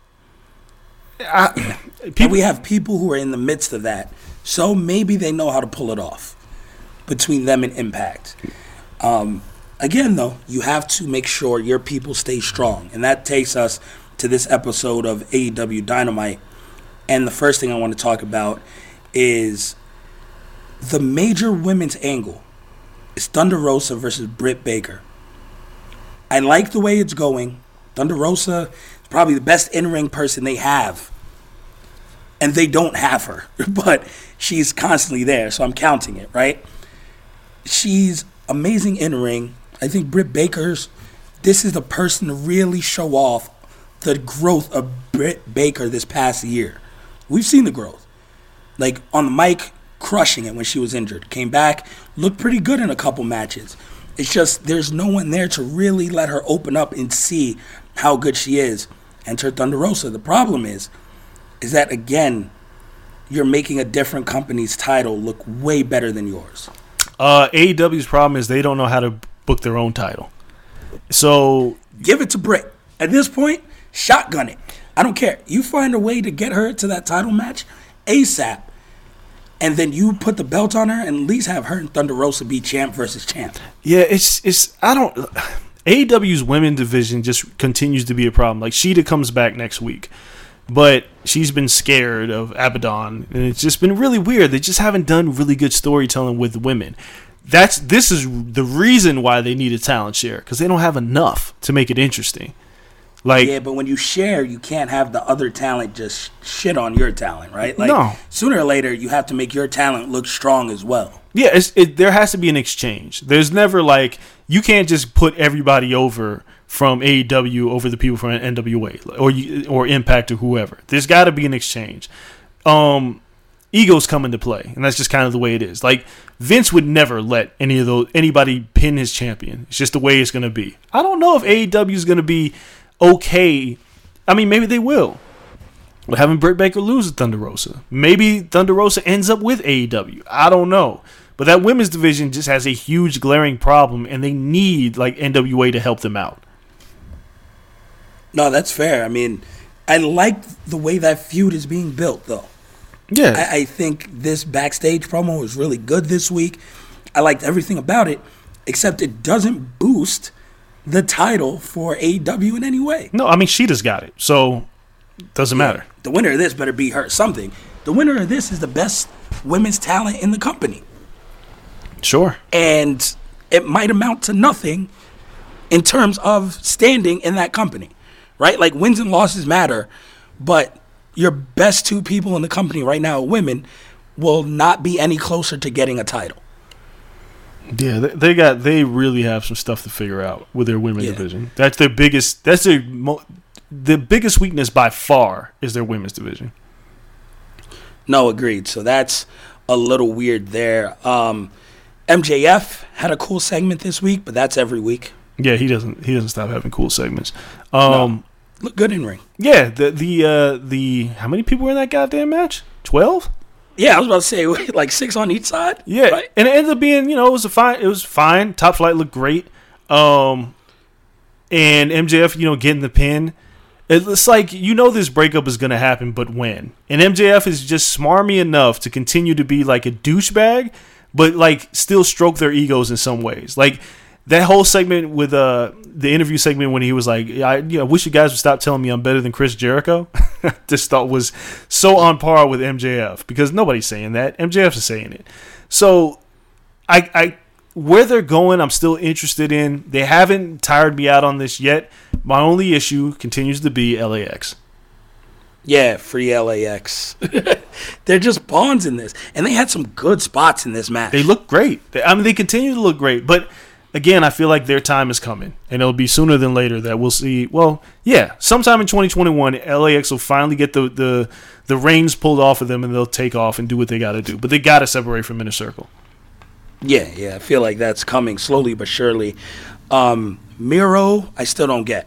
I, and we have people who are in the midst of that, so maybe they know how to pull it off between them and Impact. Um, again, though, you have to make sure your people stay strong, and that takes us to this episode of A E W Dynamite. And the first thing I want to talk about is the major women's angle. It's Thunder Rosa versus Britt Baker. I like the way it's going. Thunder Rosa is probably the best in-ring person they have. And they don't have her, but she's constantly there, so I'm counting it, right? She's amazing in-ring. I think Britt Baker's, this is the person to really show off the growth of Britt Baker this past year. We've seen the growth. Like, on the mic, crushing it when she was injured. Came back, looked pretty good in a couple matches. It's just there's no one there to really let her open up and see how good she is. Enter Thunder Rosa. The problem is, is that, again, you're making a different company's title look way better than yours. Uh, A E W's problem is they don't know how to book their own title. So give it to Britt. At this point, shotgun it. I don't care. You find a way to get her to that title match ASAP, and then you put the belt on her and at least have her and Thunder Rosa be champ versus champ. Yeah, it's it's I don't A E W's women division just continues to be a problem. Like, Shida comes back next week, but she's been scared of Abaddon, and it's just been really weird. They just haven't done really good storytelling with women. That's this is the reason why they need a talent share, because they don't have enough to make it interesting. Like, yeah, but when you share, you can't have the other talent just shit on your talent, right? Like, no. Sooner or later, you have to make your talent look strong as well. Yeah, it's, it, there has to be an exchange. There's never like, you can't just put everybody over from A E W over the people from N W A or you, or Impact or whoever. There's got to be an exchange. Um, egos come into play, and that's just kind of the way it is. Like, Vince would never let any of those anybody pin his champion. It's just the way it's going to be. I don't know if A E W is going to be okay. I mean, maybe they will. But having Britt Baker lose to Thunder Rosa. Maybe Thunder Rosa ends up with A E W. I don't know. But that women's division just has a huge glaring problem, and they need like N W A to help them out. No, that's fair. I mean, I like the way that feud is being built, though. Yeah. I, I think this backstage promo was really good this week. I liked everything about it, except it doesn't boost the title for A E W in any way. No, I mean, Shida's got it, so it doesn't yeah. matter. The winner of this better be her something. The winner of this is the best women's talent in the company. Sure. And it might amount to nothing in terms of standing in that company, right? Like, wins and losses matter, but your best two people in the company right now, women, will not be any closer to getting a title. Yeah, they, they got they really have some stuff to figure out with their women's Yeah. division. That's their biggest. That's their mo- the biggest weakness by far is their women's division. No, agreed. So that's a little weird there. Um, M J F had a cool segment this week, but that's every week. Yeah, he doesn't he doesn't stop having cool segments. Um, no. Look good in ring. Yeah, the the uh, the how many people were in that goddamn match? Twelve. Yeah, I was about to say like six on each side. Yeah, right? And it ended up being, you know, it was a fine. It was fine. Top Flight looked great. Um, and M J F, you know, getting the pin. It's like, you know, this breakup is gonna happen, but when? And M J F is just smarmy enough to continue to be like a douchebag, but like still stroke their egos in some ways. Like that whole segment with uh the interview segment when he was like, I you know, wish you guys would stop telling me I'm better than Chris Jericho. This thought was so on par with M J F, because nobody's saying that. M J F is saying it. So I I where they're going, I'm still interested in. They haven't tired me out on this yet. My only issue continues to be L A X. Yeah, free L A X. They're just pawns in this. And they had some good spots in this match. They look great. They, I mean, they continue to look great. But, again, I feel like their time is coming. And it'll be sooner than later that we'll see. Well, yeah, sometime in twenty twenty-one, L A X will finally get the, the, the reins pulled off of them, and they'll take off and do what they got to do. But they got to separate from Inner Circle. Yeah, yeah. I feel like that's coming slowly but surely. Um, Miro, I still don't get.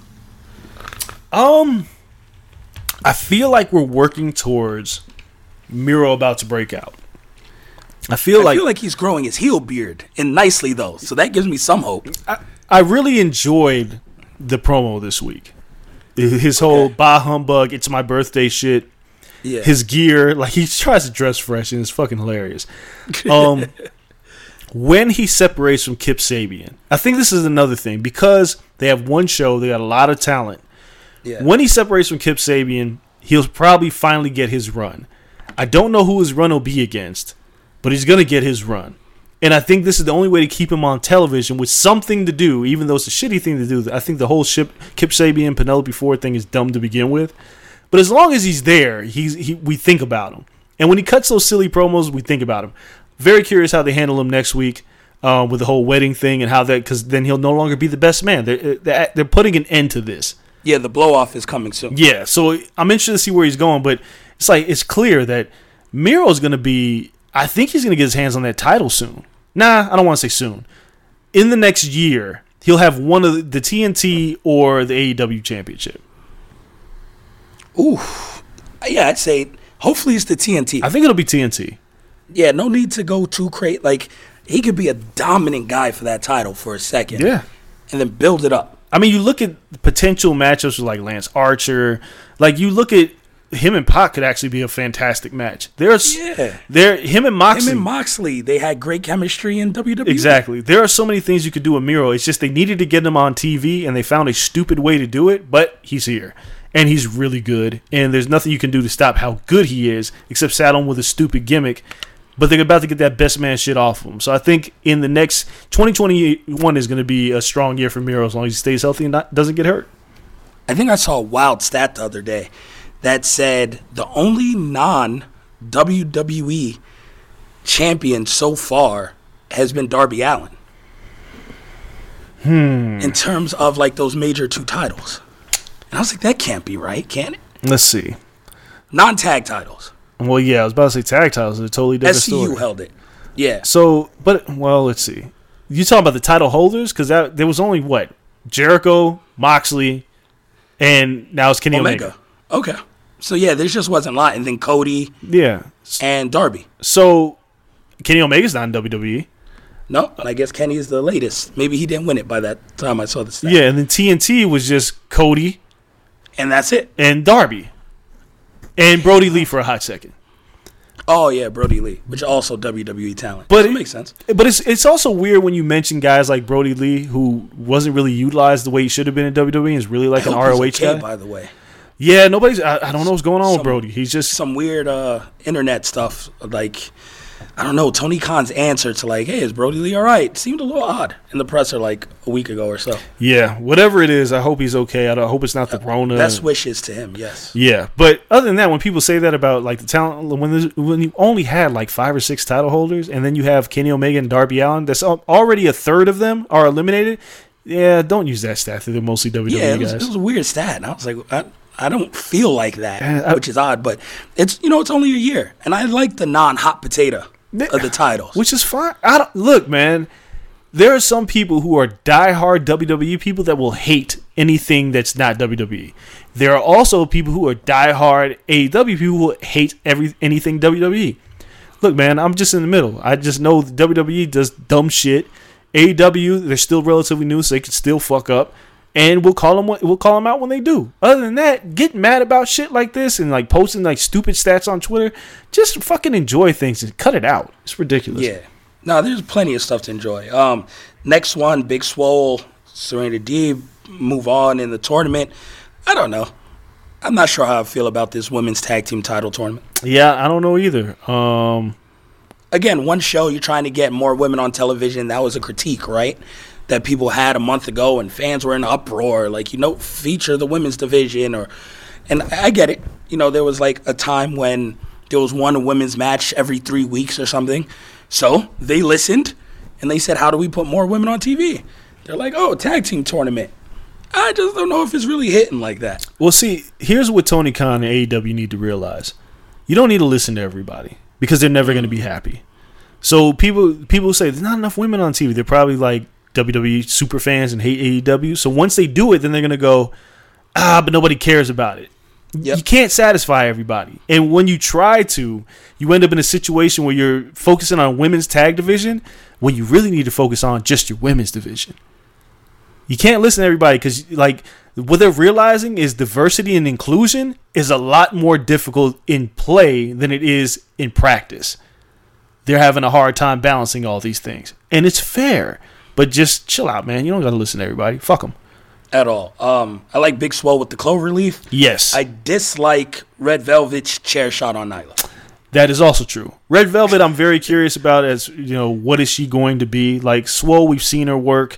Um, I feel like we're working towards Miro about to break out. I feel I like feel like he's growing his heel beard, and nicely though, so that gives me some hope. I, I really enjoyed the promo this week. His whole okay. bah humbug, it's my birthday shit. Yeah. His gear, like he tries to dress fresh, and it's fucking hilarious. Um, when he separates from Kip Sabian, I think this is another thing, because they have one show, they got a lot of talent. Yeah. When he separates from Kip Sabian, he'll probably finally get his run. I don't know who his run will be against, but he's going to get his run. And I think this is the only way to keep him on television with something to do, even though it's a shitty thing to do. I think the whole ship, Kip Sabian, Penelope Ford thing is dumb to begin with. But as long as he's there, he's he, we think about him. And when he cuts those silly promos, we think about him. Very curious how they handle him next week uh, with the whole wedding thing and how that, because then he'll no longer be the best man. They're, they're putting an end to this. Yeah, the blow-off is coming soon. Yeah, so I'm interested to see where he's going, but it's like it's clear that Miro's going to be I think he's going to get his hands on that title soon. Nah, I don't want to say soon. In the next year, he'll have one of the, the T N T or the A E W championship. Ooh. Yeah, I'd say hopefully it's the T N T. I think it'll be T N T. Yeah, no need to go too crazy. Like, he could be a dominant guy for that title for a second. Yeah. And then build it up. I mean, you look at potential matchups with like Lance Archer. Like, you look at him and Pac could actually be a fantastic match. There's yeah. There him and Moxley. Him and Moxley, they had great chemistry in W W E. Exactly. There are so many things you could do with Miro. It's just they needed to get him on T V, and they found a stupid way to do it, but he's here. And he's really good. And there's nothing you can do to stop how good he is, except saddle him with a stupid gimmick. But they're about to get that best man shit off of him. So I think in the next twenty twenty-one is going to be a strong year for Miro as long as he stays healthy and not, doesn't get hurt. I think I saw a wild stat the other day that said the only non-W W E champion so far has been Darby Allin. Hmm. In terms of like those major two titles. And I was like, that can't be right, can it? Let's see. Non-tag titles. Well, yeah, I was about to say tag titles is a totally different S C U story. held it. Yeah. So, but, well, let's see. You talking about the title holders? Because there was only, what? Jericho, Moxley, and now it's Kenny Omega. Omega. Okay. So, yeah, there just wasn't a lot. And then Cody. Yeah. And Darby. So, Kenny Omega's not in W W E. No, and I guess Kenny is the latest. Maybe he didn't win it by that time I saw the stat. Yeah, and then T N T was just Cody. And that's it. And Darby. And Brody Lee for a hot second. Oh, yeah, Brody Lee, which also W W E talent. But so it it makes sense. But it's it's also weird when you mention guys like Brody Lee, who wasn't really utilized the way he should have been in W W E, and is really like an R O H okay, guy. By the way. Yeah, nobody's. I, I don't know what's going on some, with Brody. He's just some weird uh, internet stuff. Like, I don't know. Tony Khan's answer to like, "Hey, is Brody Lee all right?" seemed a little odd in the presser like a week ago or so. Yeah, whatever it is, I hope he's okay. I, don't, I hope it's not the Rona. Best wishes to him. Yes. Yeah, but other than that, when people say that about like the talent, when when you only had like five or six title holders, and then you have Kenny Omega and Darby Allin, that's already a third of them are eliminated. Yeah, don't use that stat. They're mostly W W E yeah, it was, guys. it was a weird stat. And I was like, I, I don't feel like that, I, which is odd. But it's you know it's only a year, and I like the non-hot potato of the titles, which is fine. I don't look, man. There are some people who are diehard W W E people that will hate anything that's not W W E. There are also people who are diehard A E W people who will hate every anything W W E. Look, man, I'm just in the middle. I just know the W W E does dumb shit. A E W, they're still relatively new, so they can still fuck up, and we'll call them. We'll call them out when they do. Other than that, get mad about shit like this and like posting like stupid stats on Twitter. Just fucking enjoy things and cut it out. It's ridiculous. Yeah. No, there's plenty of stuff to enjoy. Um, next one, Big Swole, Serena Deeb move on in the tournament. I don't know. I'm not sure how I feel about this women's tag team title tournament. Yeah, I don't know either. Um, Again, one show, you're trying to get more women on television. That was a critique, right? That people had a month ago, and fans were in uproar. Like, you know, feature the women's division. or, And I get it. You know, there was like a time when there was one women's match every three weeks or something. So they listened, and they said, how do we put more women on T V? They're like, oh, tag team tournament. I just don't know if it's really hitting like that. Well, see, here's what Tony Khan and A E W need to realize. You don't need to listen to everybody because they're never going to be happy. So people people say there's not enough women on T V. They're probably like W W E super fans and hate A E W. So once they do it, then they're going to go, ah, but nobody cares about it. Yep. You can't satisfy everybody. And when you try to, you end up in a situation where you're focusing on women's tag division when you really need to focus on just your women's division. You can't listen to everybody because, like, what they're realizing is diversity and inclusion is a lot more difficult in play than it is in practice. They're having a hard time balancing all these things. And it's fair. But just chill out, man. You don't got to listen to everybody. Fuck them. At all. Um, I like Big Swole with the clover leaf. Yes. I dislike Red Velvet's chair shot on Nyla. That is also true. Red Velvet, I'm very curious about as, you know, what is she going to be? Like, Swole, we've seen her work.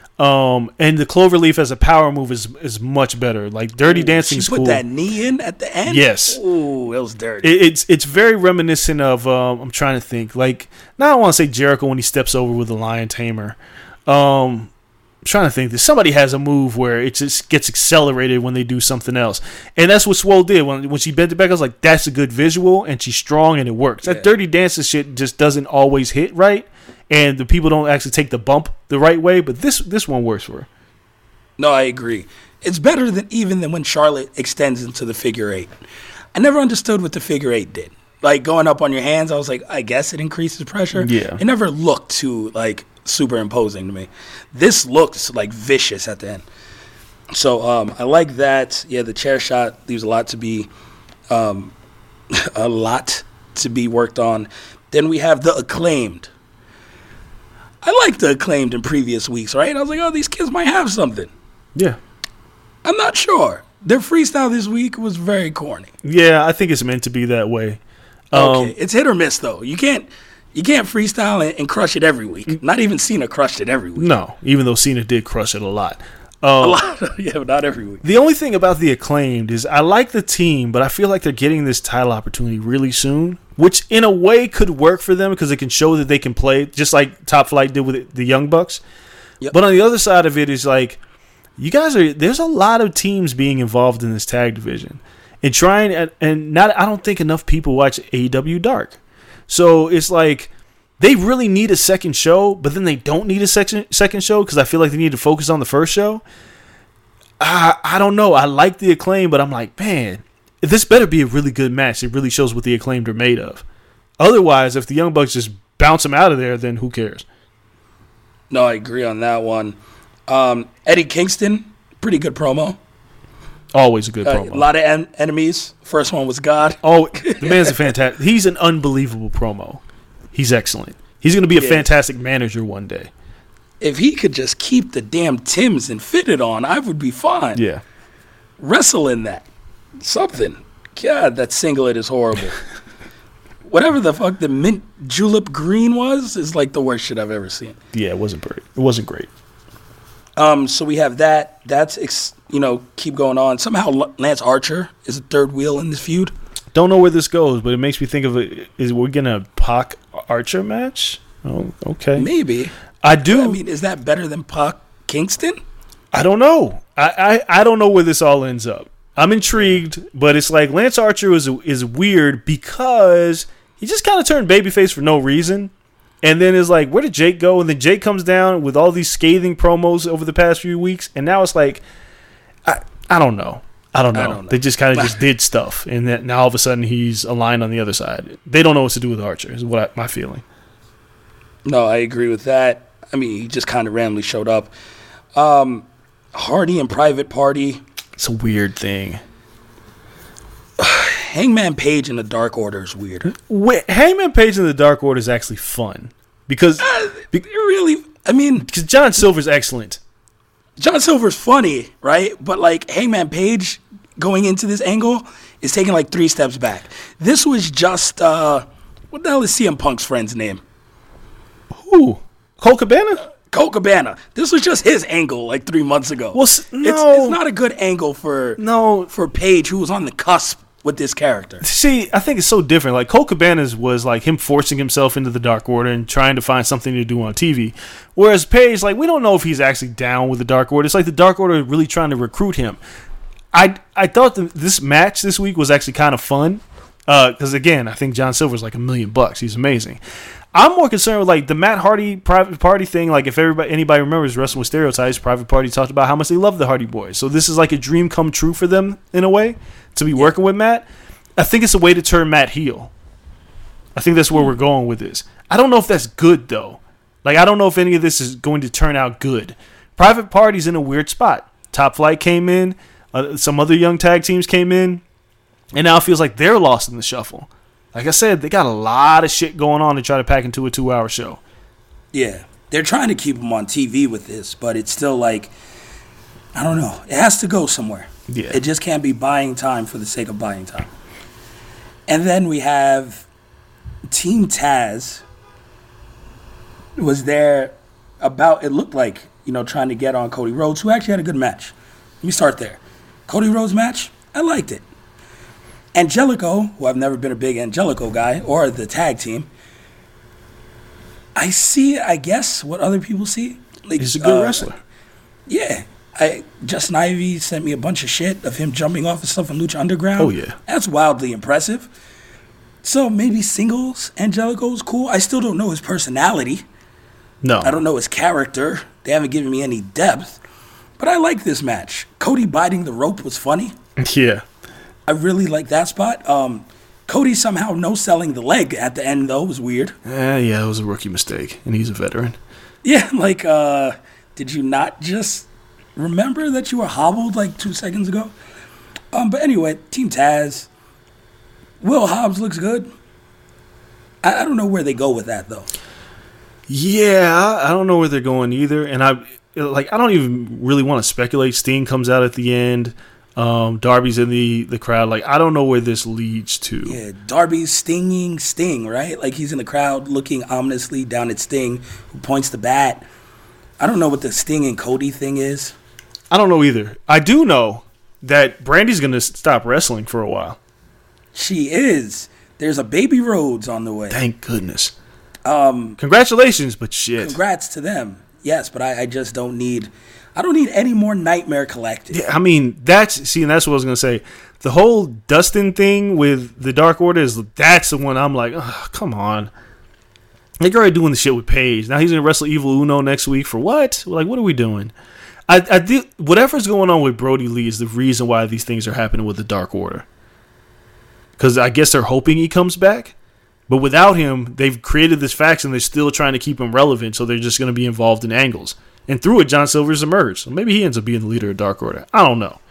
Um, and the clover leaf as a power move is is much better. Like, Dirty Dancing She put cool. that knee in at the end? Yes. Ooh, it was dirty. It, it's it's very reminiscent of, um, I'm trying to think, like, now I don't want to say Jericho when he steps over with the Lion Tamer. Um, trying to think that somebody has a move where it just gets accelerated when they do something else. And that's what Swole did. When when she bent it back, I was like, that's a good visual, and she's strong, and it works. Yeah. That Dirty Dancing shit just doesn't always hit right, and the people don't actually take the bump the right way, but this this one works for her. No, I agree. It's better than even than when Charlotte extends into the figure eight. I never understood what the figure eight did. Like, going up on your hands, I was like, I guess it increases pressure. Yeah. It never looked too, like, superimposing to me. This looks, like, vicious at the end. So, um, I like that. Yeah, the chair shot leaves a lot to be, um, a lot to be worked on. Then we have the Acclaimed. I liked the Acclaimed in previous weeks, right? I was like, oh, these kids might have something. Yeah. I'm not sure. Their freestyle this week was very corny. Yeah, I think it's meant to be that way. Okay, um, it's hit or miss though. You can't you can't freestyle and, and crush it every week. Not even Cena crushed it every week. No, even though Cena did crush it a lot. Um, a lot, yeah, but not every week. The only thing about the Acclaimed is I like the team, but I feel like they're getting this title opportunity really soon, which in a way could work for them because it can show that they can play, just like Top Flight did with the Young Bucks. Yep. But on the other side of it is like, you guys are, there's a lot of teams being involved in this tag division and trying, and, and not, I don't think enough people watch A E W Dark. So it's like, they really need a second show, but then they don't need a second second show because I feel like they need to focus on the first show. I, I don't know. I like the Acclaim, but I'm like, man, this better be a really good match. It really shows what the Acclaimed are made of. Otherwise, if the Young Bucks just bounce them out of there, then who cares? No, I agree on that one. Um, Eddie Kingston, pretty good promo. Always a good promo. Uh, a lot of en- enemies. First one was God. Oh, the man's a fantastic. He's an unbelievable promo. He's excellent. He's going to be a yeah. fantastic manager one day. If he could just keep the damn Timbs and fit it on, I would be fine. Yeah. Wrestle in that. Something. God, that singlet is horrible. Whatever the fuck the mint julep green was is like the worst shit I've ever seen. Yeah, it wasn't great. It wasn't great. Um, so we have that. That's, ex- you know, keep going on. Somehow Lance Archer is a third wheel in this feud. Don't know where this goes, but it makes me think of it. Is we're gonna Pac Archer match? Oh, okay. Maybe. I do. I mean, is that better than Pac Kingston? I don't know. I, I, I don't know where this all ends up. I'm intrigued, but it's like Lance Archer is is weird because he just kind of turned babyface for no reason. And then it's like, where did Jake go? And then Jake comes down with all these scathing promos over the past few weeks. And now it's like, I I don't know. I don't know. I don't know. They just kind of just did stuff. And then now all of a sudden he's aligned on the other side. They don't know what to do with Archer is what I, my feeling. No, I agree with that. I mean, he just kind of randomly showed up. Um, Hardy and Private Party. It's a weird thing. Hangman Page in the Dark Order is weird. Wait, Hangman Page in the Dark Order is actually fun because uh, be, really, I mean, because John Silver's excellent. John Silver's funny, right? But like Hangman Page going into this angle is taking like three steps back. This was just uh, what the hell is C M Punk's friend's name? Who? Colt Cabana? Colt Cabana. This was just his angle like three months ago. Well, no, it's, it's not a good angle for no for Page, who was on the cusp with this character. See, I think it's so different. Like Colt Cabana's was like him forcing himself into the Dark Order and trying to find something to do on T V. Whereas Page, like, we don't know if he's actually down with the Dark Order. It's like the Dark Order really trying to recruit him. I I thought that this match this week was actually kind of fun. Because, uh, again, I think John Silver's like a million bucks. He's amazing. I'm more concerned with, like, the Matt Hardy Private Party thing. Like, if everybody anybody remembers Wrestling with Stereotypes, Private Party talked about how much they love the Hardy Boys. So this is like a dream come true for them, in a way, to be working with Matt. I think it's a way to turn Matt heel. I think that's where we're going with this. I don't know if that's good, though. Like, I don't know if any of this is going to turn out good. Private Party's in a weird spot. Top Flight came in. Uh, some other young tag teams came in. And now it feels like they're lost in the shuffle. Like I said, they got a lot of shit going on to try to pack into a two-hour show. Yeah. They're trying to keep them on T V with this, but it's still like, I don't know. It has to go somewhere. Yeah. It just can't be buying time for the sake of buying time. And then we have Team Taz was there about, it looked like, you know, trying to get on Cody Rhodes, who actually had a good match. Let me start there. Cody Rhodes match, I liked it. Angelico, who I've never been a big Angelico guy, or the tag team, I see, I guess, what other people see. Like, He's a good uh, wrestler. Yeah. I, Justin Ivey sent me a bunch of shit of him jumping off of stuff in Lucha Underground. Oh, yeah. That's wildly impressive. So maybe singles Angelico's cool. I still don't know his personality. No. I don't know his character. They haven't given me any depth. But I like this match. Cody biting the rope was funny. Yeah. I really like that spot. Um, Cody somehow no-selling the leg at the end, though, was weird. Eh, yeah, it was a rookie mistake, and he's a veteran. Yeah, like, uh, did you not just remember that you were hobbled like two seconds ago? Um, but anyway, Team Taz. Will Hobbs looks good. I, I don't know where they go with that, though. Yeah, I don't know where they're going either, and I like I don't even really want to speculate. Sting comes out at the end. Um, Darby's in the, the crowd. Like, I don't know where this leads to. Yeah, Darby's stinging Sting, right? Like, he's in the crowd looking ominously down at Sting, who points the bat. I don't know what the Sting and Cody thing is. I don't know either. I do know that Brandy's going to stop wrestling for a while. She is. There's a Baby Rhodes on the way. Thank goodness. Um, Congratulations, but shit. Congrats to them. Yes, but I, I just don't need... I don't need any more Nightmare Collective. Yeah, I mean, that's see, and that's what I was gonna say. The whole Dustin thing with the Dark Order is that's the one I'm like, oh, come on. They're already doing the shit with Paige. Now he's gonna wrestle Evil Uno next week for what? Like, what are we doing? I, I do, whatever's going on with Brody Lee is the reason why these things are happening with the Dark Order. Because I guess they're hoping he comes back, but without him, they've created this faction. They're still trying to keep him relevant, so they're just gonna be involved in angles. And through it, John Silver's emerged. So maybe he ends up being the leader of Dark Order. I don't know.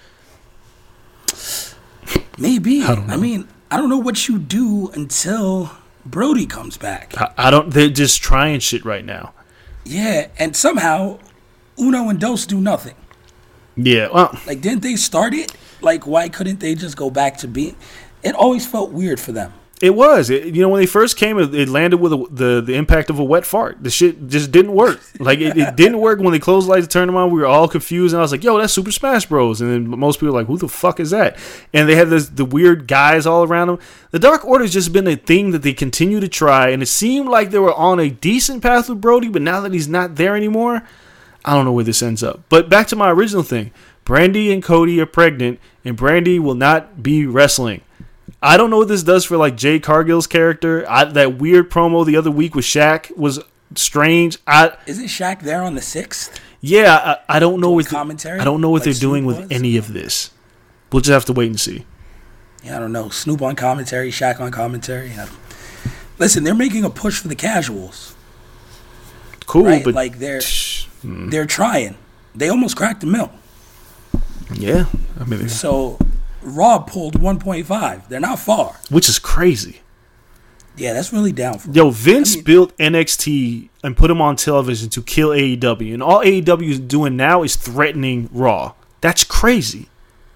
Maybe. I don't know. I mean, I don't know what you do until Brody comes back. I, I don't. They're just trying shit right now. Yeah, and somehow Uno and Dos do nothing. Yeah. Well, like, didn't they start it? Like, why couldn't they just go back to being? It always felt weird for them. It was. It, you know, when they first came, it, it landed with a, the the impact of a wet fart. The shit just didn't work. Like, it, it didn't work when they closed the lights and turned them on. We were all confused. And I was like, yo, that's Super Smash Bros. And then most people were like, who the fuck is that? And they had this, the weird guys all around them. The Dark Order's just been a thing that they continue to try. And it seemed like they were on a decent path with Brody. But now that he's not there anymore, I don't know where this ends up. But back to my original thing. Brandy and Cody are pregnant. And Brandy will not be wrestling. I don't know what this does for, like, Jay Cargill's character. I, that weird promo the other week with Shaq was strange. I, Isn't Shaq there on the sixth? Yeah, I, I don't know what commentary. I don't know what like they're doing Snoop with was? any of this. We'll just have to wait and see. Yeah, I don't know. Snoop on commentary, Shaq on commentary. Yeah. Listen, they're making a push for the casuals. Cool, right? but like they're hmm. they're trying. They almost cracked the mill. Yeah, I mean, so Raw pulled one point five. They're not far. Which is crazy. Yeah, that's really down for Yo, Vince I mean, built N X T and put him on television to kill A E W. And all A E W is doing now is threatening Raw. That's crazy.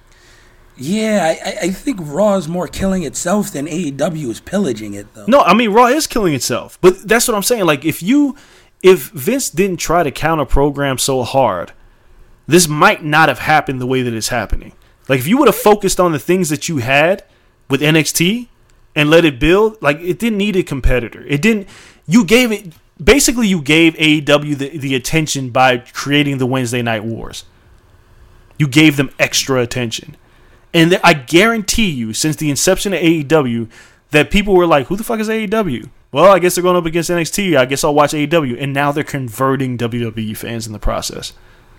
Yeah, I, I think Raw is more killing itself than A E W is pillaging it, though. No, I mean, Raw is killing itself. But that's what I'm saying. Like, if you, if Vince didn't try to counter program so hard, this might not have happened the way that it's happening. Like, if you would have focused on the things that you had with N X T and let it build, like, it didn't need a competitor. It didn't, you gave it, basically you gave A E W the, the attention by creating the Wednesday Night Wars. You gave them extra attention. And th- I guarantee you, since the inception of A E W, that people were like, who the fuck is A E W? Well, I guess they're going up against N X T. I guess I'll watch A E W. And now they're converting W W E fans in the process.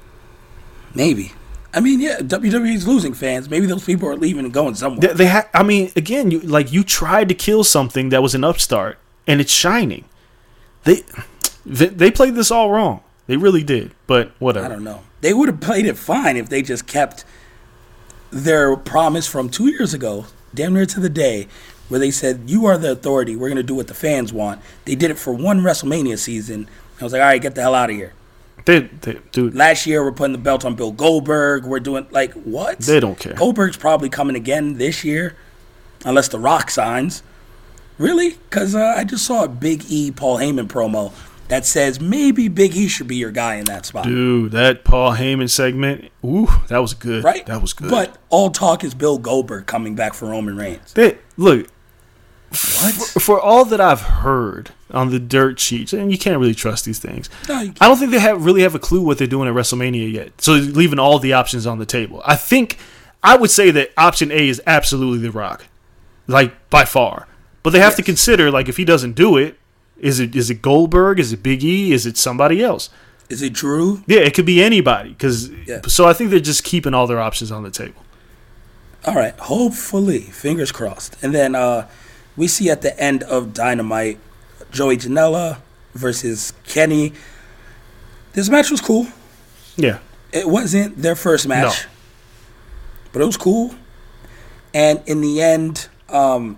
Maybe. I mean, yeah, W W E's losing fans. Maybe those people are leaving and going somewhere. They, they ha- I mean, again, you like you tried to kill something that was an upstart, and it's shining. They they played this all wrong. They really did. But whatever. I don't know. They would have played it fine if they just kept their promise from two years ago, damn near to the day, where they said, you are the authority. We're going to do what the fans want. They did it for one WrestleMania season. I was like, all right, get the hell out of here. They, they, dude. Last year, we're putting the belt on Bill Goldberg. We're doing, like, what? They don't care. Goldberg's probably coming again this year, unless The Rock signs. Really? Because uh, I just saw a Big E Paul Heyman promo that says maybe Big E should be your guy in that spot. Dude, that Paul Heyman segment, ooh, that was good. Right? That was good. But all talk is Bill Goldberg coming back for Roman Reigns. They, look, What? For, for all that I've heard, on the dirt sheets, and you can't really trust these things. No, you can't. I don't think they have really have a clue what they're doing at WrestleMania yet. So they're leaving all the options on the table. I think I would say that option A is absolutely The Rock, like by far. But they have yes. to consider, like, if he doesn't do it, is it is it Goldberg? Is it Big E? Is it somebody else? Is it Drew? Yeah, it could be anybody. Cause, yeah. So I think they're just keeping all their options on the table. All right, hopefully, fingers crossed. And then uh, we see at the end of Dynamite, Joey Janela versus Kenny. This match was cool. Yeah. It wasn't their first match, no. but it was cool. And in the end, um,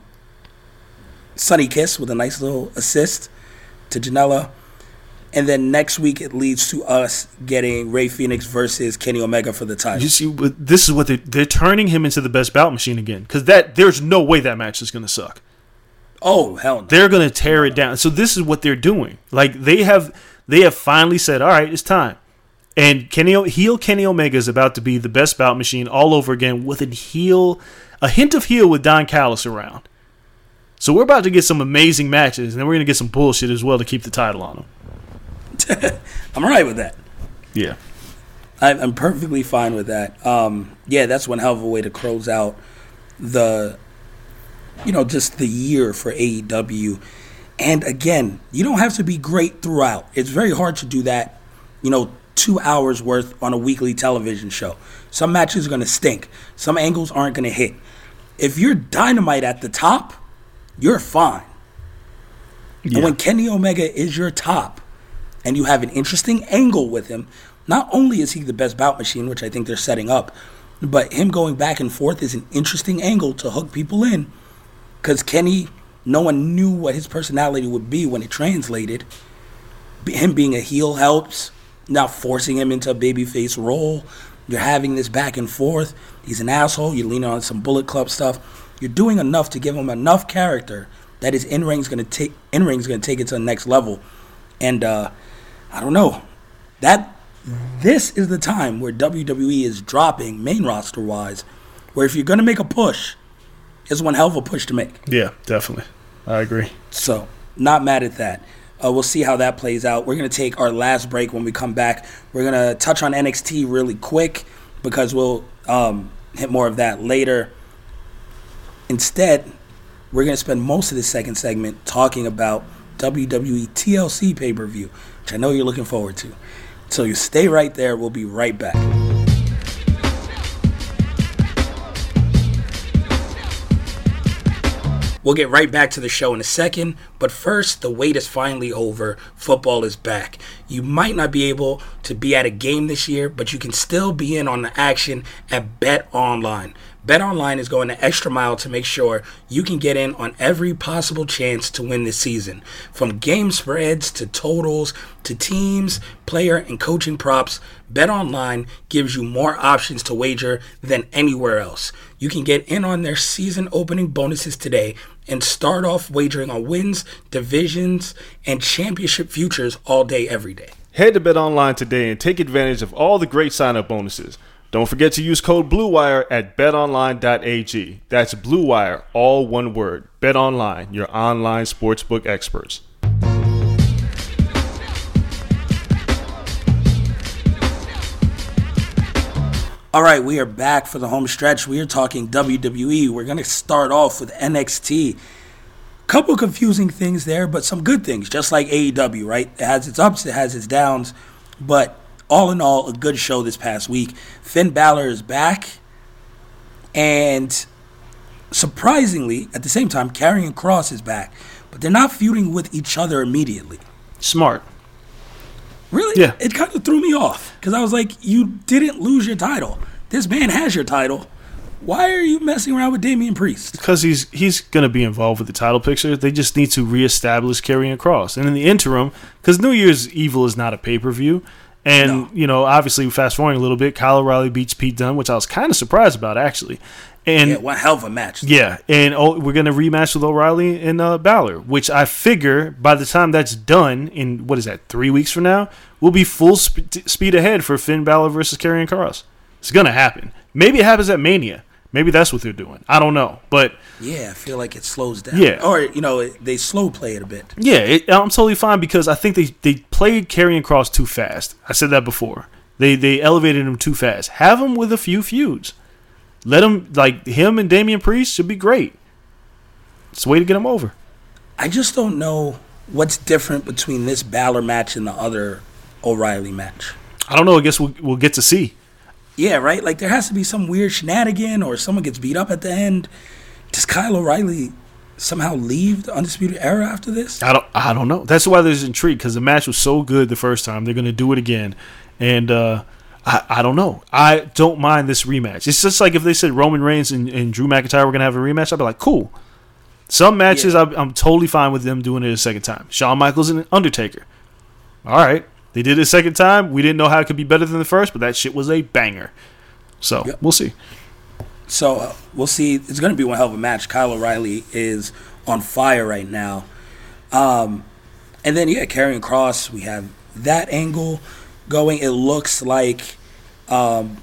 Sunny Kiss with a nice little assist to Janela. And then next week, it leads to us getting Rey Fenix versus Kenny Omega for the title. You see, this is what they're, they're turning him into the best bout machine again. Because that there's no way that match is going to suck. Oh, hell no. They're going to tear it down. So this is what they're doing. Like, they have they have finally said, all right, it's time. And Kenny heel Kenny Omega is about to be the best bout machine all over again with a heel, a hint of heel with Don Callis around. So we're about to get some amazing matches, and then we're going to get some bullshit as well to keep the title on them. I'm all right with that. Yeah. I'm perfectly fine with that. Um, yeah, that's one hell of a way to close out the, you know, just the year for A E W. And again, you don't have to be great throughout. It's very hard to do that, you know, two hours worth on a weekly television show. Some matches are going to stink. Some angles aren't going to hit. If you're Dynamite at the top, you're fine. Yeah. And when Kenny Omega is your top, and you have an interesting angle with him, not only is he the best bout machine, which I think they're setting up, but him going back and forth is an interesting angle to hook people in. Because Kenny, no one knew what his personality would be when it translated. Him being a heel helps. Now forcing him into a babyface role. You're having this back and forth. He's an asshole. You're leaning on some Bullet Club stuff. You're doing enough to give him enough character that his in-ring's going to take in-ring's going to take it to the next level. And, uh... I don't know. That this is the time where W W E is dropping main roster wise, where if you're gonna make a push, it's one hell of a push to make. Yeah, definitely. I agree. So, not mad at that. Uh, we'll see how that plays out. We're gonna take our last break. When we come back, we're gonna touch on N X T really quick because we'll um, hit more of that later. Instead, we're gonna spend most of the second segment talking about W W E T L C pay-per-view, which I know you're looking forward to. So you stay right there. We'll be right back. We'll get right back to the show in a second, but first, the wait is finally over. Football is back. You might not be able to be at a game this year, but you can still be in on the action at BetOnline. BetOnline is going the extra mile to make sure you can get in on every possible chance to win this season. From game spreads to totals to teams, player, and coaching props, BetOnline gives you more options to wager than anywhere else. You can get in on their season opening bonuses today and start off wagering on wins, divisions, and championship futures all day, every day. Head to BetOnline today and take advantage of all the great sign-up bonuses. Don't forget to use code BlueWire at bet online dot a g. That's BlueWire, all one word. BetOnline, your online sportsbook experts. All right, we are back for the home stretch. We are talking W W E. We're going to start off with N X T. Couple confusing things there, but some good things, just like A E W, right? It has its ups, it has its downs, but all in all, a good show this past week. Finn Balor is back, and surprisingly, at the same time, Karrion Kross is back, but they're not feuding with each other immediately. Smart. Really? Yeah. It kind of threw me off, because I was like, you didn't lose your title. This man has your title. Why are you messing around with Damian Priest? Because he's he's going to be involved with the title picture. They just need to reestablish Karrion Kross. And in the interim, because New Year's Evil is not a pay-per-view, and, no. you know, obviously, fast forwarding a little bit, Kyle O'Reilly beats Pete Dunne, which I was kind of surprised about, actually. And yeah, one hell of a match. Yeah, and oh, we're going to rematch with O'Reilly and uh, Balor, which I figure by the time that's done, in, what is that, three weeks from now, we'll be full sp- speed ahead for Finn Balor versus Karrion Kross. It's going to happen. Maybe it happens at Mania. Maybe that's what they're doing. I don't know, but yeah, I feel like it slows down. Yeah, or you know, it, they slow play it a bit. Yeah, it, I'm totally fine because I think they they played Karrion Kross too fast. I said that before. They they elevated him too fast. Have him with a few feuds. Let him like him and Damian Priest should be great. It's a way to get him over. I just don't know what's different between this Balor match and the other O'Reilly match. I don't know. I guess we'll we'll get to see. Yeah, right? Like, there has to be some weird shenanigan or someone gets beat up at the end. Does Kyle O'Reilly somehow leave the Undisputed Era after this? I don't I don't know. That's why there's intrigue, because the match was so good the first time. They're going to do it again. And uh, I, I don't know. I don't mind this rematch. It's just like if they said Roman Reigns and, and Drew McIntyre were going to have a rematch, I'd be like, cool. Some matches, yeah. I'm, I'm totally fine with them doing it a second time. Shawn Michaels and Undertaker. All right. They did it a second time. We didn't know how it could be better than the first, but that shit was a banger. So, yep. We'll see. So, uh, we'll see. It's going to be one hell of a match. Kyle O'Reilly is on fire right now. Um, and then, yeah, Karrion Kross, we have that angle going. It looks like um,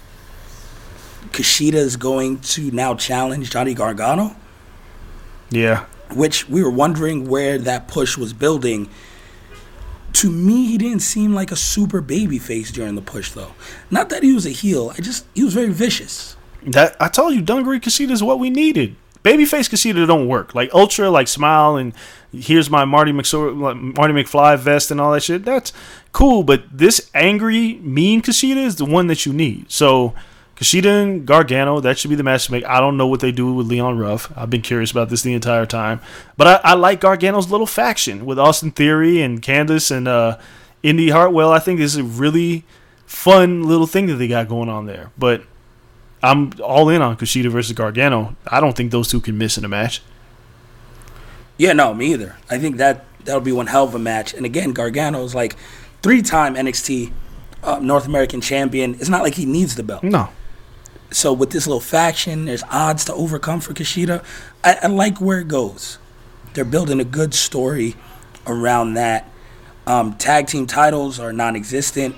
Kushida is going to now challenge Johnny Gargano. Yeah. Which we were wondering where that push was building. To me, he didn't seem like a super baby face during the push, though. Not that he was a heel. I just he was very vicious. That I told you, Dungaree Kushida is what we needed. Babyface Kushida don't work. Like Ultra, like Smile, and here's my Marty McSor- Marty McFly vest and all that shit. That's cool, but this angry, mean Kushida is the one that you need. So Kushida and Gargano, that should be the match to make. I don't know what they do with Leon Ruff. I've been curious about this the entire time. But I, I like Gargano's little faction with Austin Theory and Candice and uh, Indy Hartwell. I think this is a really fun little thing that they got going on there. But I'm all in on Kushida versus Gargano. I don't think those two can miss in a match. Yeah, no, me either. I think that that'll be one hell of a match. And again, Gargano's like three-time N X T uh, North American champion. It's not like he needs the belt. No. So with this little faction, there's odds to overcome for Kushida. I, I like where it goes. They're building a good story around that. Um, tag team titles are non-existent.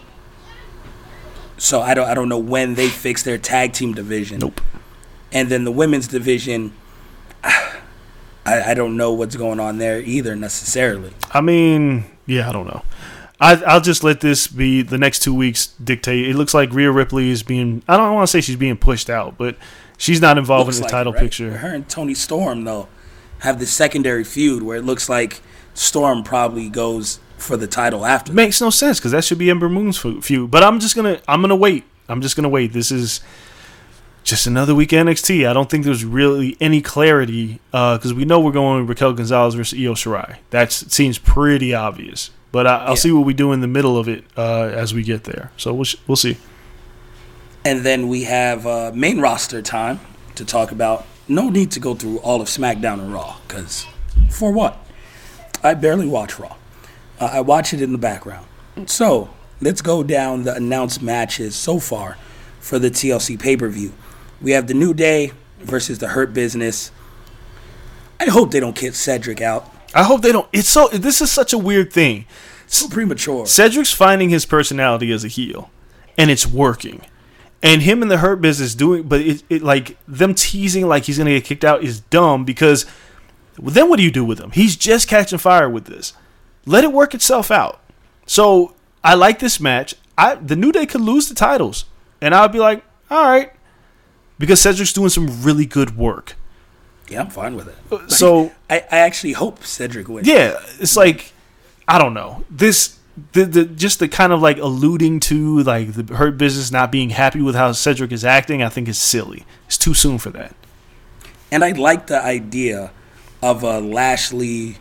So I don't I don't know when they fix their tag team division. Nope. And then the women's division, I, I don't know what's going on there either necessarily. I mean, yeah, I don't know. I, I'll just let this be the next two weeks dictate. It looks like Rhea Ripley is being, I don't want to say she's being pushed out, but she's not involved looks in the like title it, right? picture. Her and Toni Storm, though, have this secondary feud where it looks like Storm probably goes for the title after. Makes no sense because that should be Ember Moon's feud. But I'm just going to, I'm going to wait. I'm just going to wait. This is just another week of N X T. I don't think there's really any clarity because uh, we know we're going Raquel Gonzalez versus Io Shirai. That seems pretty obvious. But I, I'll yeah. see what we do in the middle of it uh, as we get there. So we'll we'll see. And then we have uh, main roster time to talk about. No need to go through all of SmackDown and Raw, because for what? I barely watch Raw. Uh, I watch it in the background. So let's go down the announced matches so far for the T L C pay-per-view. We have the New Day versus the Hurt Business. I hope they don't kick Cedric out. I hope they don't. It's so. This is such a weird thing. So premature. Cedric's finding his personality as a heel, and it's working. And him and the Hurt Business doing, but it, it like them teasing like he's gonna get kicked out is dumb because then what do you do with him? He's just catching fire with this. Let it work itself out. So I like this match. I the New Day could lose the titles, and I'd be like, all right, because Cedric's doing some really good work. Yeah, I'm fine with it. So I, I actually hope Cedric wins. Yeah, it's like I don't know this the the just the kind of like alluding to like the Hurt Business not being happy with how Cedric is acting. I think is silly. It's too soon for that. And I like the idea of a Lashley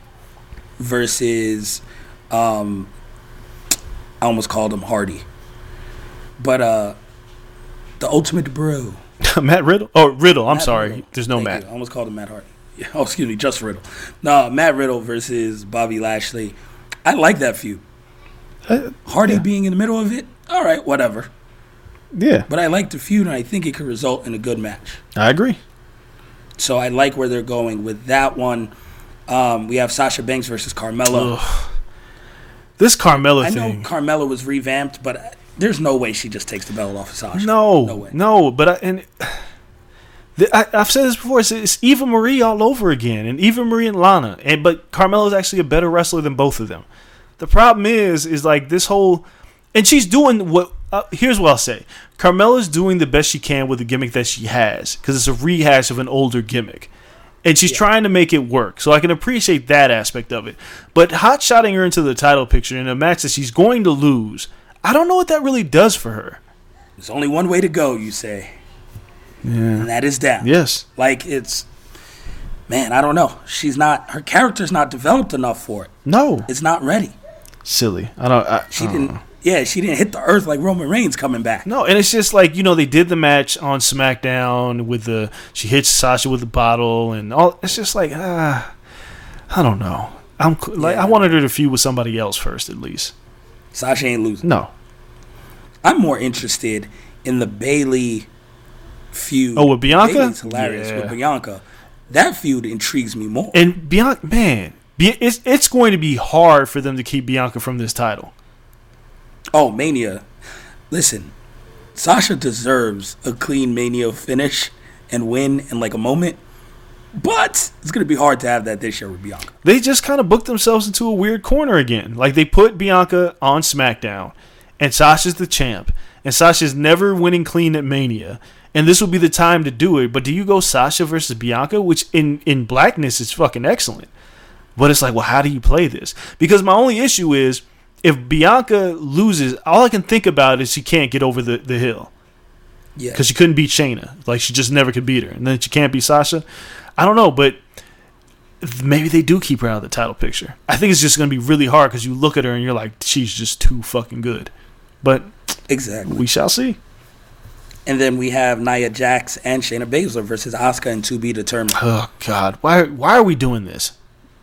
versus um, I almost called him Hardy, but uh, the Ultimate Bro. Matt Riddle? Oh, Riddle. I'm Matt sorry. Riddle. There's no Thank Matt. You. I almost called him Matt Hardy. Yeah. Oh, excuse me. Just Riddle. No, Matt Riddle versus Bobby Lashley. I like that feud. Uh, Hardy yeah. being in the middle of it, all right, whatever. Yeah. But I like the feud, and I think it could result in a good match. I agree. So I like where they're going with that one. Um, we have Sasha Banks versus Carmella. Ugh. This Carmella I thing. I know Carmella was revamped, but there's no way she just takes the belt off of Sasha. No, no way. No, but I, and I, I've said this before. It's, it's Eva Marie all over again, and Eva Marie and Lana. And but Carmella's actually a better wrestler than both of them. The problem is, is like this whole, and she's doing what. Uh, here's what I'll say: Carmella's doing the best she can with the gimmick that she has, because it's a rehash of an older gimmick, and she's yeah. trying to make it work. So I can appreciate that aspect of it. But hot-shotting her into the title picture in a match that she's going to lose, I don't know what that really does for her. There's only one way to go, you say. Yeah. And that is down. Yes. Like, it's, man, I don't know. She's not, her character's not developed enough for it. No. It's not ready. Silly. I don't, I, she I don't didn't, know. yeah, she didn't hit the earth like Roman Reigns coming back. No, and it's just like, you know, they did the match on SmackDown with the, she hits Sasha with the bottle and all. It's just like, ah, I don't know. I'm like, yeah. I wanted her to feud with somebody else first, at least. Sasha ain't losing. No. I'm more interested in the Bayley feud. Oh, with Bianca? Bayley's hilarious yeah. with Bianca. That feud intrigues me more. And Bianca, man, it's it's going to be hard for them to keep Bianca from this title. Oh, Mania. Listen, Sasha deserves a clean Mania finish and win in like a moment. But it's going to be hard to have that this year with Bianca. They just kind of booked themselves into a weird corner again. Like, they put Bianca on SmackDown, and Sasha's the champ, and Sasha's never winning clean at Mania, and this will be the time to do it. But do you go Sasha versus Bianca, which in, in blackness is fucking excellent. But it's like, well, how do you play this? Because my only issue is, if Bianca loses, all I can think about is she can't get over the, the hill. Yeah. Because she couldn't beat Shayna. Like, she just never could beat her. And then she can't beat Sasha. I don't know, but maybe they do keep her out of the title picture. I think it's just going to be really hard because you look at her and you're like, she's just too fucking good. But exactly, we shall see. And then we have Nia Jax and Shayna Baszler versus Asuka and to be determined. Oh, God. Why, why are we doing this?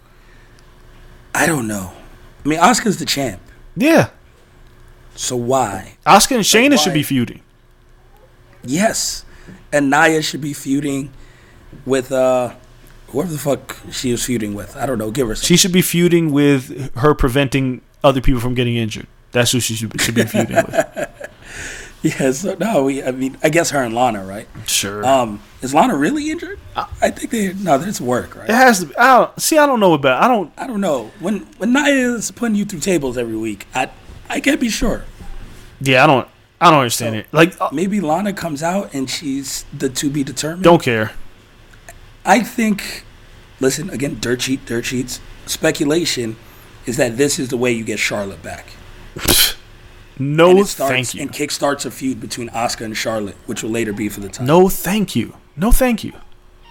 I don't know. I mean, Asuka's the champ. Yeah. So why? Asuka and Shayna like should be feuding. Yes. And Nia should be feuding with uh, whoever the fuck she is feuding with. I don't know. Give her some. She should be feuding with her preventing other people from getting injured. That's who she should, should be feuding with. Yeah, so no, we, I mean, I guess her and Lana, right? Sure. Um, is Lana really injured? I, I think they, no, that's work, right? It has to be. I don't, see, I don't know about I don't. I don't know. When when Nia is putting you through tables every week, I I can't be sure. Yeah, I don't. I don't understand so, it. Like uh, maybe Lana comes out and she's the to be determined. Don't care. I think. Listen again, dirt sheet, dirt sheets. Speculation is that this is the way you get Charlotte back. No, starts, thank you. And kickstarts a feud between Asuka and Charlotte, which will later be for the title. No, thank you. No, thank you.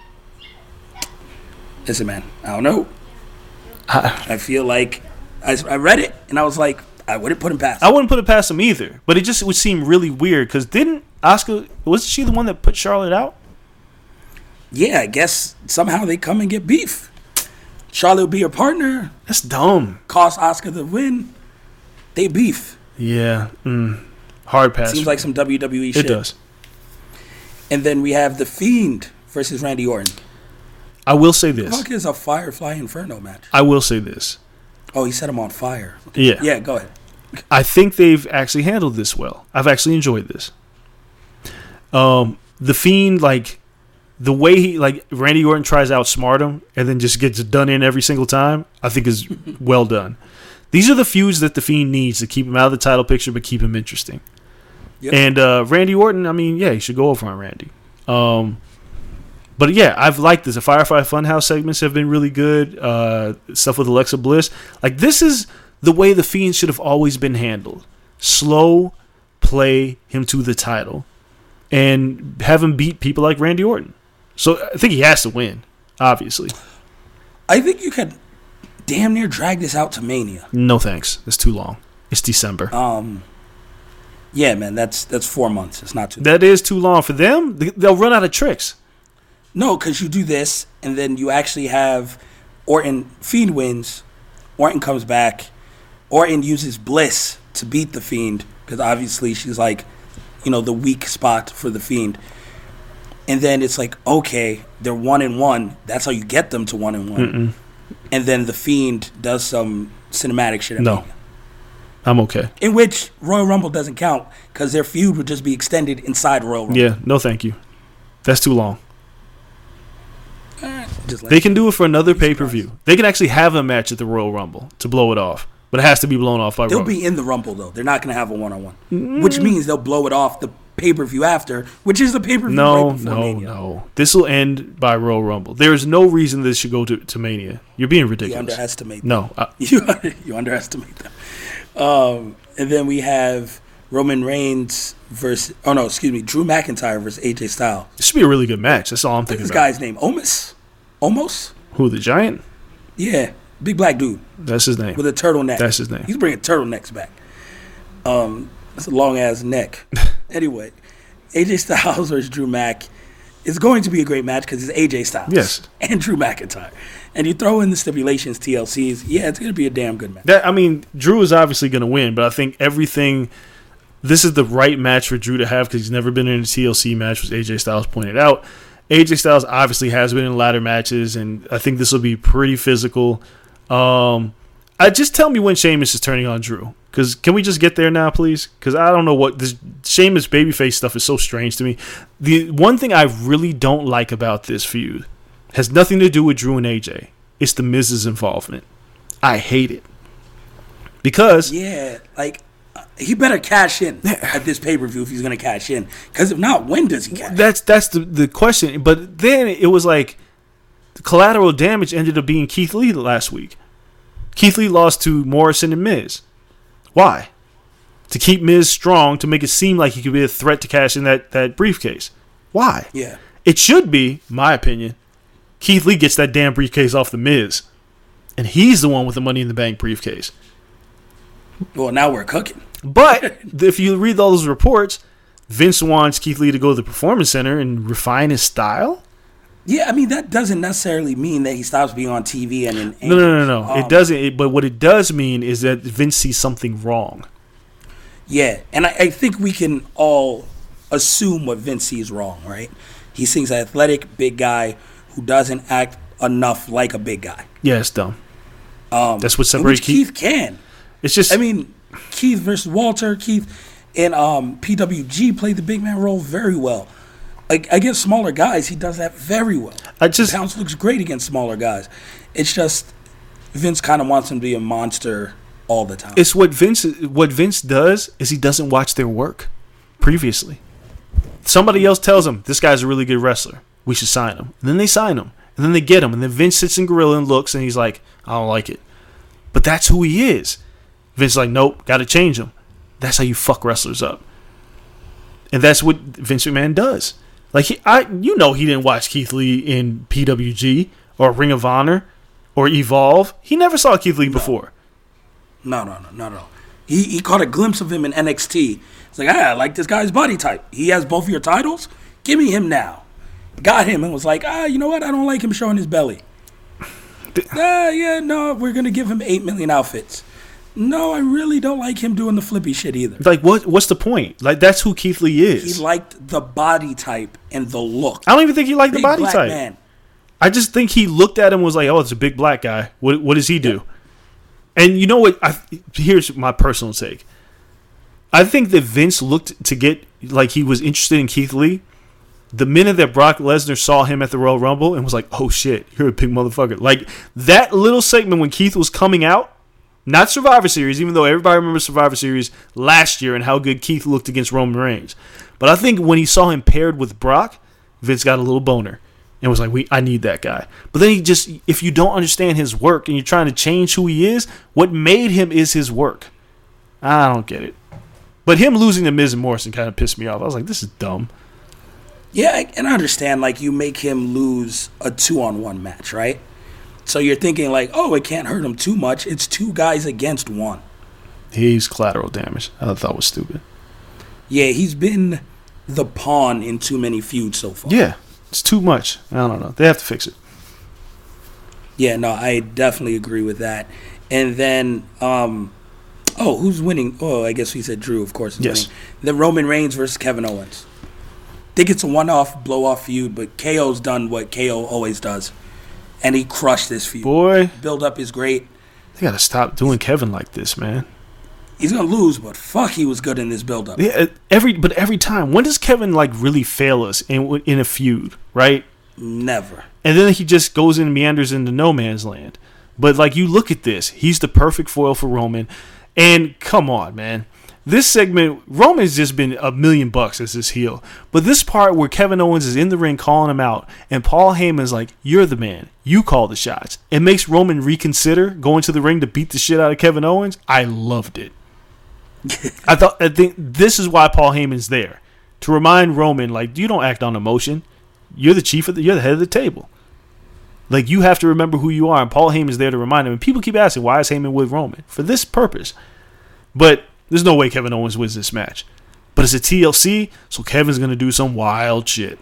Listen, man, I don't know. I, I feel like I, I read it and I was like, I wouldn't put him past him. I wouldn't put it past him either. But it just would seem really weird because didn't Asuka, wasn't she the one that put Charlotte out? Yeah, I guess somehow they come and get beef. Charlotte will be her partner. That's dumb. Cost Asuka the win. They beef. Yeah, mm. hard pass. Seems like some W W E it shit. It does. And then we have The Fiend versus Randy Orton. I will say this. The fuck is a Firefly Inferno match? I will say this. Oh, he set him on fire. Yeah. Yeah, go ahead. I think they've actually handled this well. I've actually enjoyed this. Um, The Fiend, like, the way he, like, Randy Orton tries to outsmart him and then just gets done in every single time, I think is well done. These are the feuds that The Fiend needs to keep him out of the title picture but keep him interesting. Yep. And uh, Randy Orton, I mean, yeah, he should go over on Randy. Um, but yeah, I've liked this. The Firefly Funhouse segments have been really good. Uh, stuff with Alexa Bliss. Like, this is the way The Fiend should have always been handled. Slow play him to the title and have him beat people like Randy Orton. So I think he has to win, obviously. I think you could damn near drag this out to Mania. No thanks. It's too long. It's December. Um, yeah, man, that's that's four months. It's not too long. That is too long for them. They'll run out of tricks. No, because you do this, and then you actually have Orton, Fiend wins, Orton comes back, Orton uses Bliss to beat the Fiend, because obviously she's like, you know, the weak spot for the Fiend. And then it's like, okay, they're one and one. That's how you get them to one and one. Mm-mm. And then the Fiend does some cinematic shit. No, I'm okay. In which Royal Rumble doesn't count because their feud would just be extended inside Royal Rumble. Yeah, no thank you. That's too long. Just like they can do it for another pay per view. They can actually have a match at the Royal Rumble to blow it off, but it has to be blown off by. They'll Roman. be in the Rumble though. They're not going to have a one on one, which means they'll blow it off the pay per view after, which is the pay per view. No, right before no, Mania. no. This will end by Royal Rumble. There is no reason this should go to, to Mania. You're being ridiculous. You underestimate. Them. No, I, you you underestimate them. Um, and then we have Roman Reigns versus. Oh no, excuse me, Drew McIntyre versus A J Styles. This should be a really good match. That's all I'm thinking This about. guy's name, Omos. Omos. Who, the Giant? Yeah, big black dude That's his name. with a turtleneck. That's his name. He's bringing turtlenecks back. Um, that's a long ass neck. Anyway, A J Styles versus Drew Mac is going to be a great match because it's A J Styles. Yes. And Drew McIntyre. And you throw in the stipulations, T L Cs. Yeah, it's going to be a damn good match. That I mean, Drew is obviously going to win, but I think everything. This is the right match for Drew to have because he's never been in a T L C match, which A J Styles pointed out. A J Styles obviously has been in ladder matches, and I think this will be pretty physical. Um, I just tell me when Sheamus is turning on Drew, because can we just get there now, please? Because I don't know what this Sheamus babyface stuff is so strange to me. The one thing I really don't like about this feud has nothing to do with Drew and A J. It's the Miz's involvement. I hate it because Yeah, like, uh, he better cash in at this pay-per-view if he's going to cash in. Because if not, when does he cash in? That's that's the, the question. But then it was like collateral damage ended up being Keith Lee last week. Keith Lee lost to Morrison and Miz. Why? To keep Miz strong, to make it seem like he could be a threat to cash in that, that briefcase. Why? Yeah. It should be, my opinion, Keith Lee gets that damn briefcase off the Miz. And he's the one with the Money in the Bank briefcase. Well, now we're cooking. But if you read all those reports, Vince wants Keith Lee to go to the Performance Center and refine his style. Yeah, I mean, that doesn't necessarily mean that he stops being on T V and in No, no, no, no. Um, it doesn't. It, but what it does mean is that Vince sees something wrong. Yeah, and I, I think we can all assume what Vince sees wrong, right? He sees an athletic, big guy who doesn't act enough like a big guy. Yeah, it's dumb. Um, That's what which separates Keith Keith. can. It's just. I mean, Keith versus Walter. Keith and um, P W G played the big man role very well. Like, against smaller guys, he does that very well. I just Pounce looks great against smaller guys. It's just Vince kind of wants him to be a monster all the time. It's what Vince. What Vince does is he doesn't watch their work previously. Somebody else tells him this guy's a really good wrestler. We should sign him. And then they sign him. And then they get him. And then Vince sits in Gorilla and looks and he's like, I don't like it. But that's who he is. Vince's like, nope, got to change him. That's how you fuck wrestlers up. And that's what Vince McMahon does. Like, he, I, you know, he didn't watch Keith Lee in P W G or Ring of Honor or Evolve. He never saw Keith Lee no. before. No, no, no, no, no. He he caught a glimpse of him in N X T. It's like, ah, I like this guy's body type. He has both of your titles. Give me him now. Got him and was like, ah, you know what? I don't like him showing his belly. Ah, yeah, no, we're gonna give him eight million outfits. No, I really don't like him doing the flippy shit either. Like, what? What's the point? Like, that's who Keith Lee is. He liked the body type and the look. I don't even think he liked Big the body black type. Man. I just think he looked at him and was like, oh, it's a big black guy. What what does he do? And you know what? I, here's my personal take. I think that Vince looked to get, like, he was interested in Keith Lee the minute that Brock Lesnar saw him at the Royal Rumble and was like, oh, shit, you're a big motherfucker. Like, that little segment when Keith was coming out, not Survivor Series, even though everybody remembers Survivor Series last year and how good Keith looked against Roman Reigns. But I think when he saw him paired with Brock, Vince got a little boner and was like, "We, I need that guy." But then he just, if you don't understand his work and you're trying to change who he is, what made him is his work. I don't get it. But him losing to Miz and Morrison kind of pissed me off. I was like, this is dumb. Yeah, and I understand, like, you make him lose a two-on-one match, right? So you're thinking, like, oh, it can't hurt him too much. It's two guys against one. He's collateral damage. I thought was stupid. Yeah, he's been the pawn in too many feuds so far. Yeah, it's too much. I don't know. They have to fix it. Yeah, no, I definitely agree with that. And then, um, oh, who's winning? Oh, I guess we said Drew, of course, is yes. winning. Then Roman Reigns versus Kevin Owens. Think it's a one-off, blow-off feud, but K O's done what K O always does. And he crushed this feud. Boy. Build-up is great. They got to stop doing Kevin like this, man. He's going to lose, but fuck, he was good in this build-up. Yeah, every but every time. When does Kevin, like, really fail us in in a feud, right? Never. And then he just goes and meanders into no man's land. But, like, you look at this. He's the perfect foil for Roman. And come on, man. This segment, Roman's just been a million bucks as his heel. But this part where Kevin Owens is in the ring calling him out, and Paul Heyman's like, you're the man. You call the shots. It makes Roman reconsider going to the ring to beat the shit out of Kevin Owens. I loved it. I thought I think this is why Paul Heyman's there. To remind Roman, like, you don't act on emotion. You're the chief of the, you're the head of the table. Like, you have to remember who you are, and Paul Heyman's there to remind him. And people keep asking, why is Heyman with Roman? For this purpose. But there's no way Kevin Owens wins this match. But it's a T L C, so Kevin's going to do some wild shit.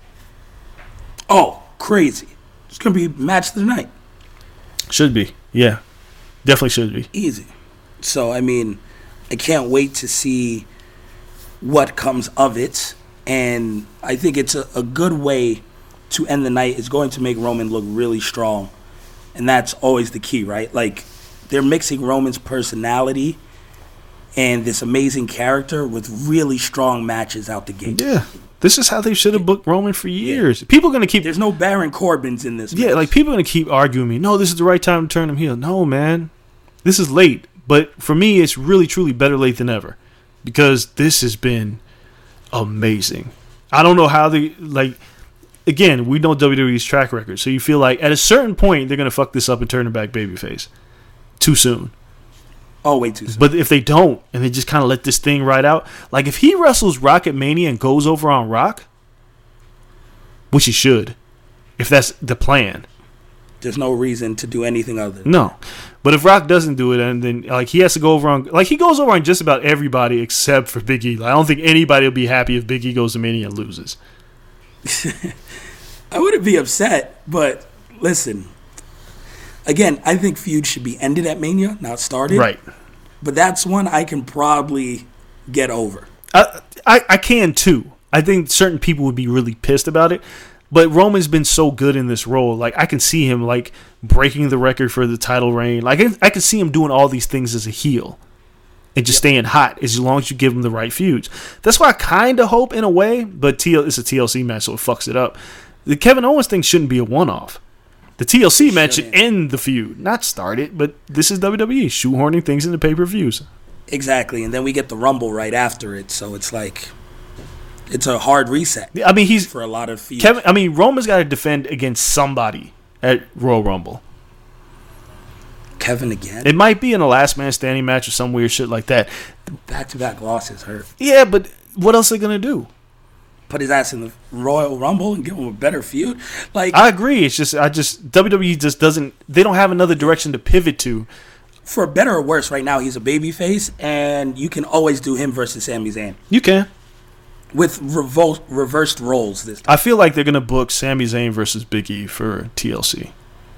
Oh, crazy. It's going to be match of the night. Should be. Yeah. Definitely should be. Easy. So, I mean, I can't wait to see what comes of it. And I think it's a, a good way to end the night. It's going to make Roman look really strong. And that's always the key, right? Like, they're mixing Roman's personality and this amazing character with really strong matches out the gate. Yeah. This is how they should have booked Roman for years. People are going to keep... There's no Baron Corbins in this Yeah, match. like, people are going to keep arguing me. No, this is the right time to turn him heel. No, man. This is late. But for me, it's really, truly better late than ever. Because this has been amazing. I don't know how they... Like, again, we know W W E's track record. So you feel like at a certain point, they're going to fuck this up and turn him back babyface. Too soon. Oh, way too soon. But if they don't, and they just kind of let this thing ride out, like if he wrestles Rock at Mania and goes over on Rock, which he should, if that's the plan. There's no reason to do anything other. No. But if Rock doesn't do it, and then like he has to go over on, like he goes over on just about everybody except for Big E. Like, I don't think anybody will be happy if Big E goes to Mania and loses. I wouldn't be upset, but listen. Again, I think feuds should be ended at Mania, not started. Right. But that's one I can probably get over. I, I I can too. I think certain people would be really pissed about it. But Roman's been so good in this role. Like, I can see him, like, breaking the record for the title reign. Like, I, I can see him doing all these things as a heel. And just yep. staying hot as long as you give him the right feuds. That's why I kind of hope in a way. But T L, it's a T L C match, so it fucks it up. The Kevin Owens thing shouldn't be a one-off. The T L C match should end the feud, not start it, but this is W W E, shoehorning things into pay-per-views. Exactly, and then we get the Rumble right after it, so it's like, it's a hard reset. I mean, he's for a lot of feuds. Kevin, I mean, Roman's got to defend against somebody at Royal Rumble. Kevin again? It might be in a last man standing match or some weird shit like that. Back-to-back losses hurt. Yeah, but what else are they going to do? Put his ass in the Royal Rumble and give him a better feud. Like, I agree. It's just I just W W E just doesn't. They don't have another direction to pivot to. For better or worse, right now he's a babyface, and you can always do him versus Sami Zayn. You can with revol- reversed roles this time. I feel like they're gonna book Sami Zayn versus Big E for T L C.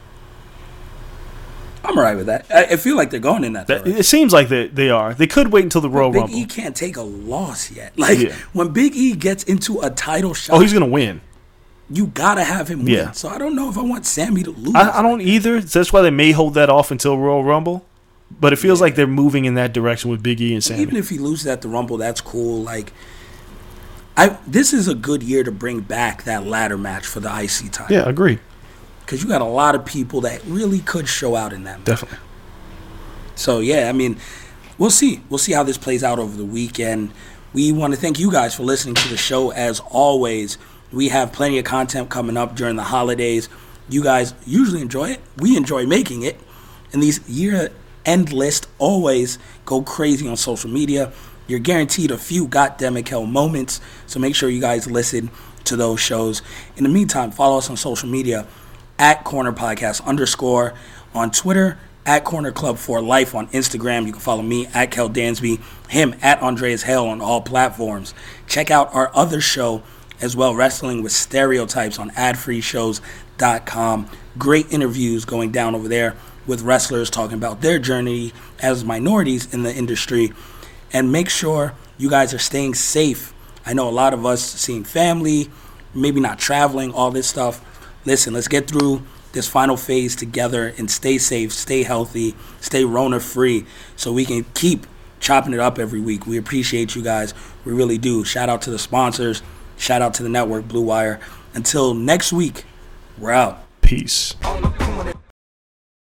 I'm alright with that. I, I feel like they're going in that. that it seems like they they are. They could wait until the Royal Big Rumble. Big E can't take a loss yet. Like yeah. when Big E gets into a title shot, oh, he's gonna win. You gotta have him win. Yeah. So I don't know if I want Sammy to lose. I, I don't either. So that's why they may hold that off until Royal Rumble. But it feels yeah. like they're moving in that direction with Big E and Sammy. Even if he loses at the Rumble, that's cool. Like, I this is a good year to bring back that ladder match for the I C title. Yeah, agreed. Because you got a lot of people that really could show out in that match. Definitely. So, yeah, I mean, we'll see. We'll see how this plays out over the weekend. We want to thank you guys for listening to the show. As always, we have plenty of content coming up during the holidays. You guys usually enjoy it. We enjoy making it. And these year-end lists always go crazy on social media. You're guaranteed a few goddamn hell moments, so make sure you guys listen to those shows. In the meantime, follow us on social media at Corner Podcast underscore on Twitter, at Corner Club for Life on Instagram. You can follow me at Kel Dansby, him at Andreas Hale on all platforms. Check out our other show as well, Wrestling with Stereotypes on ad free shows dot com. Great interviews going down over there with wrestlers talking about their journey as minorities in the industry. And make sure you guys are staying safe. I know a lot of us seeing family, maybe not traveling, all this stuff. Listen, let's get through this final phase together and stay safe, stay healthy, stay Rona free so we can keep chopping it up every week. We appreciate you guys. We really do. Shout out to the sponsors. Shout out to the network, Blue Wire. Until next week, We're out. Peace.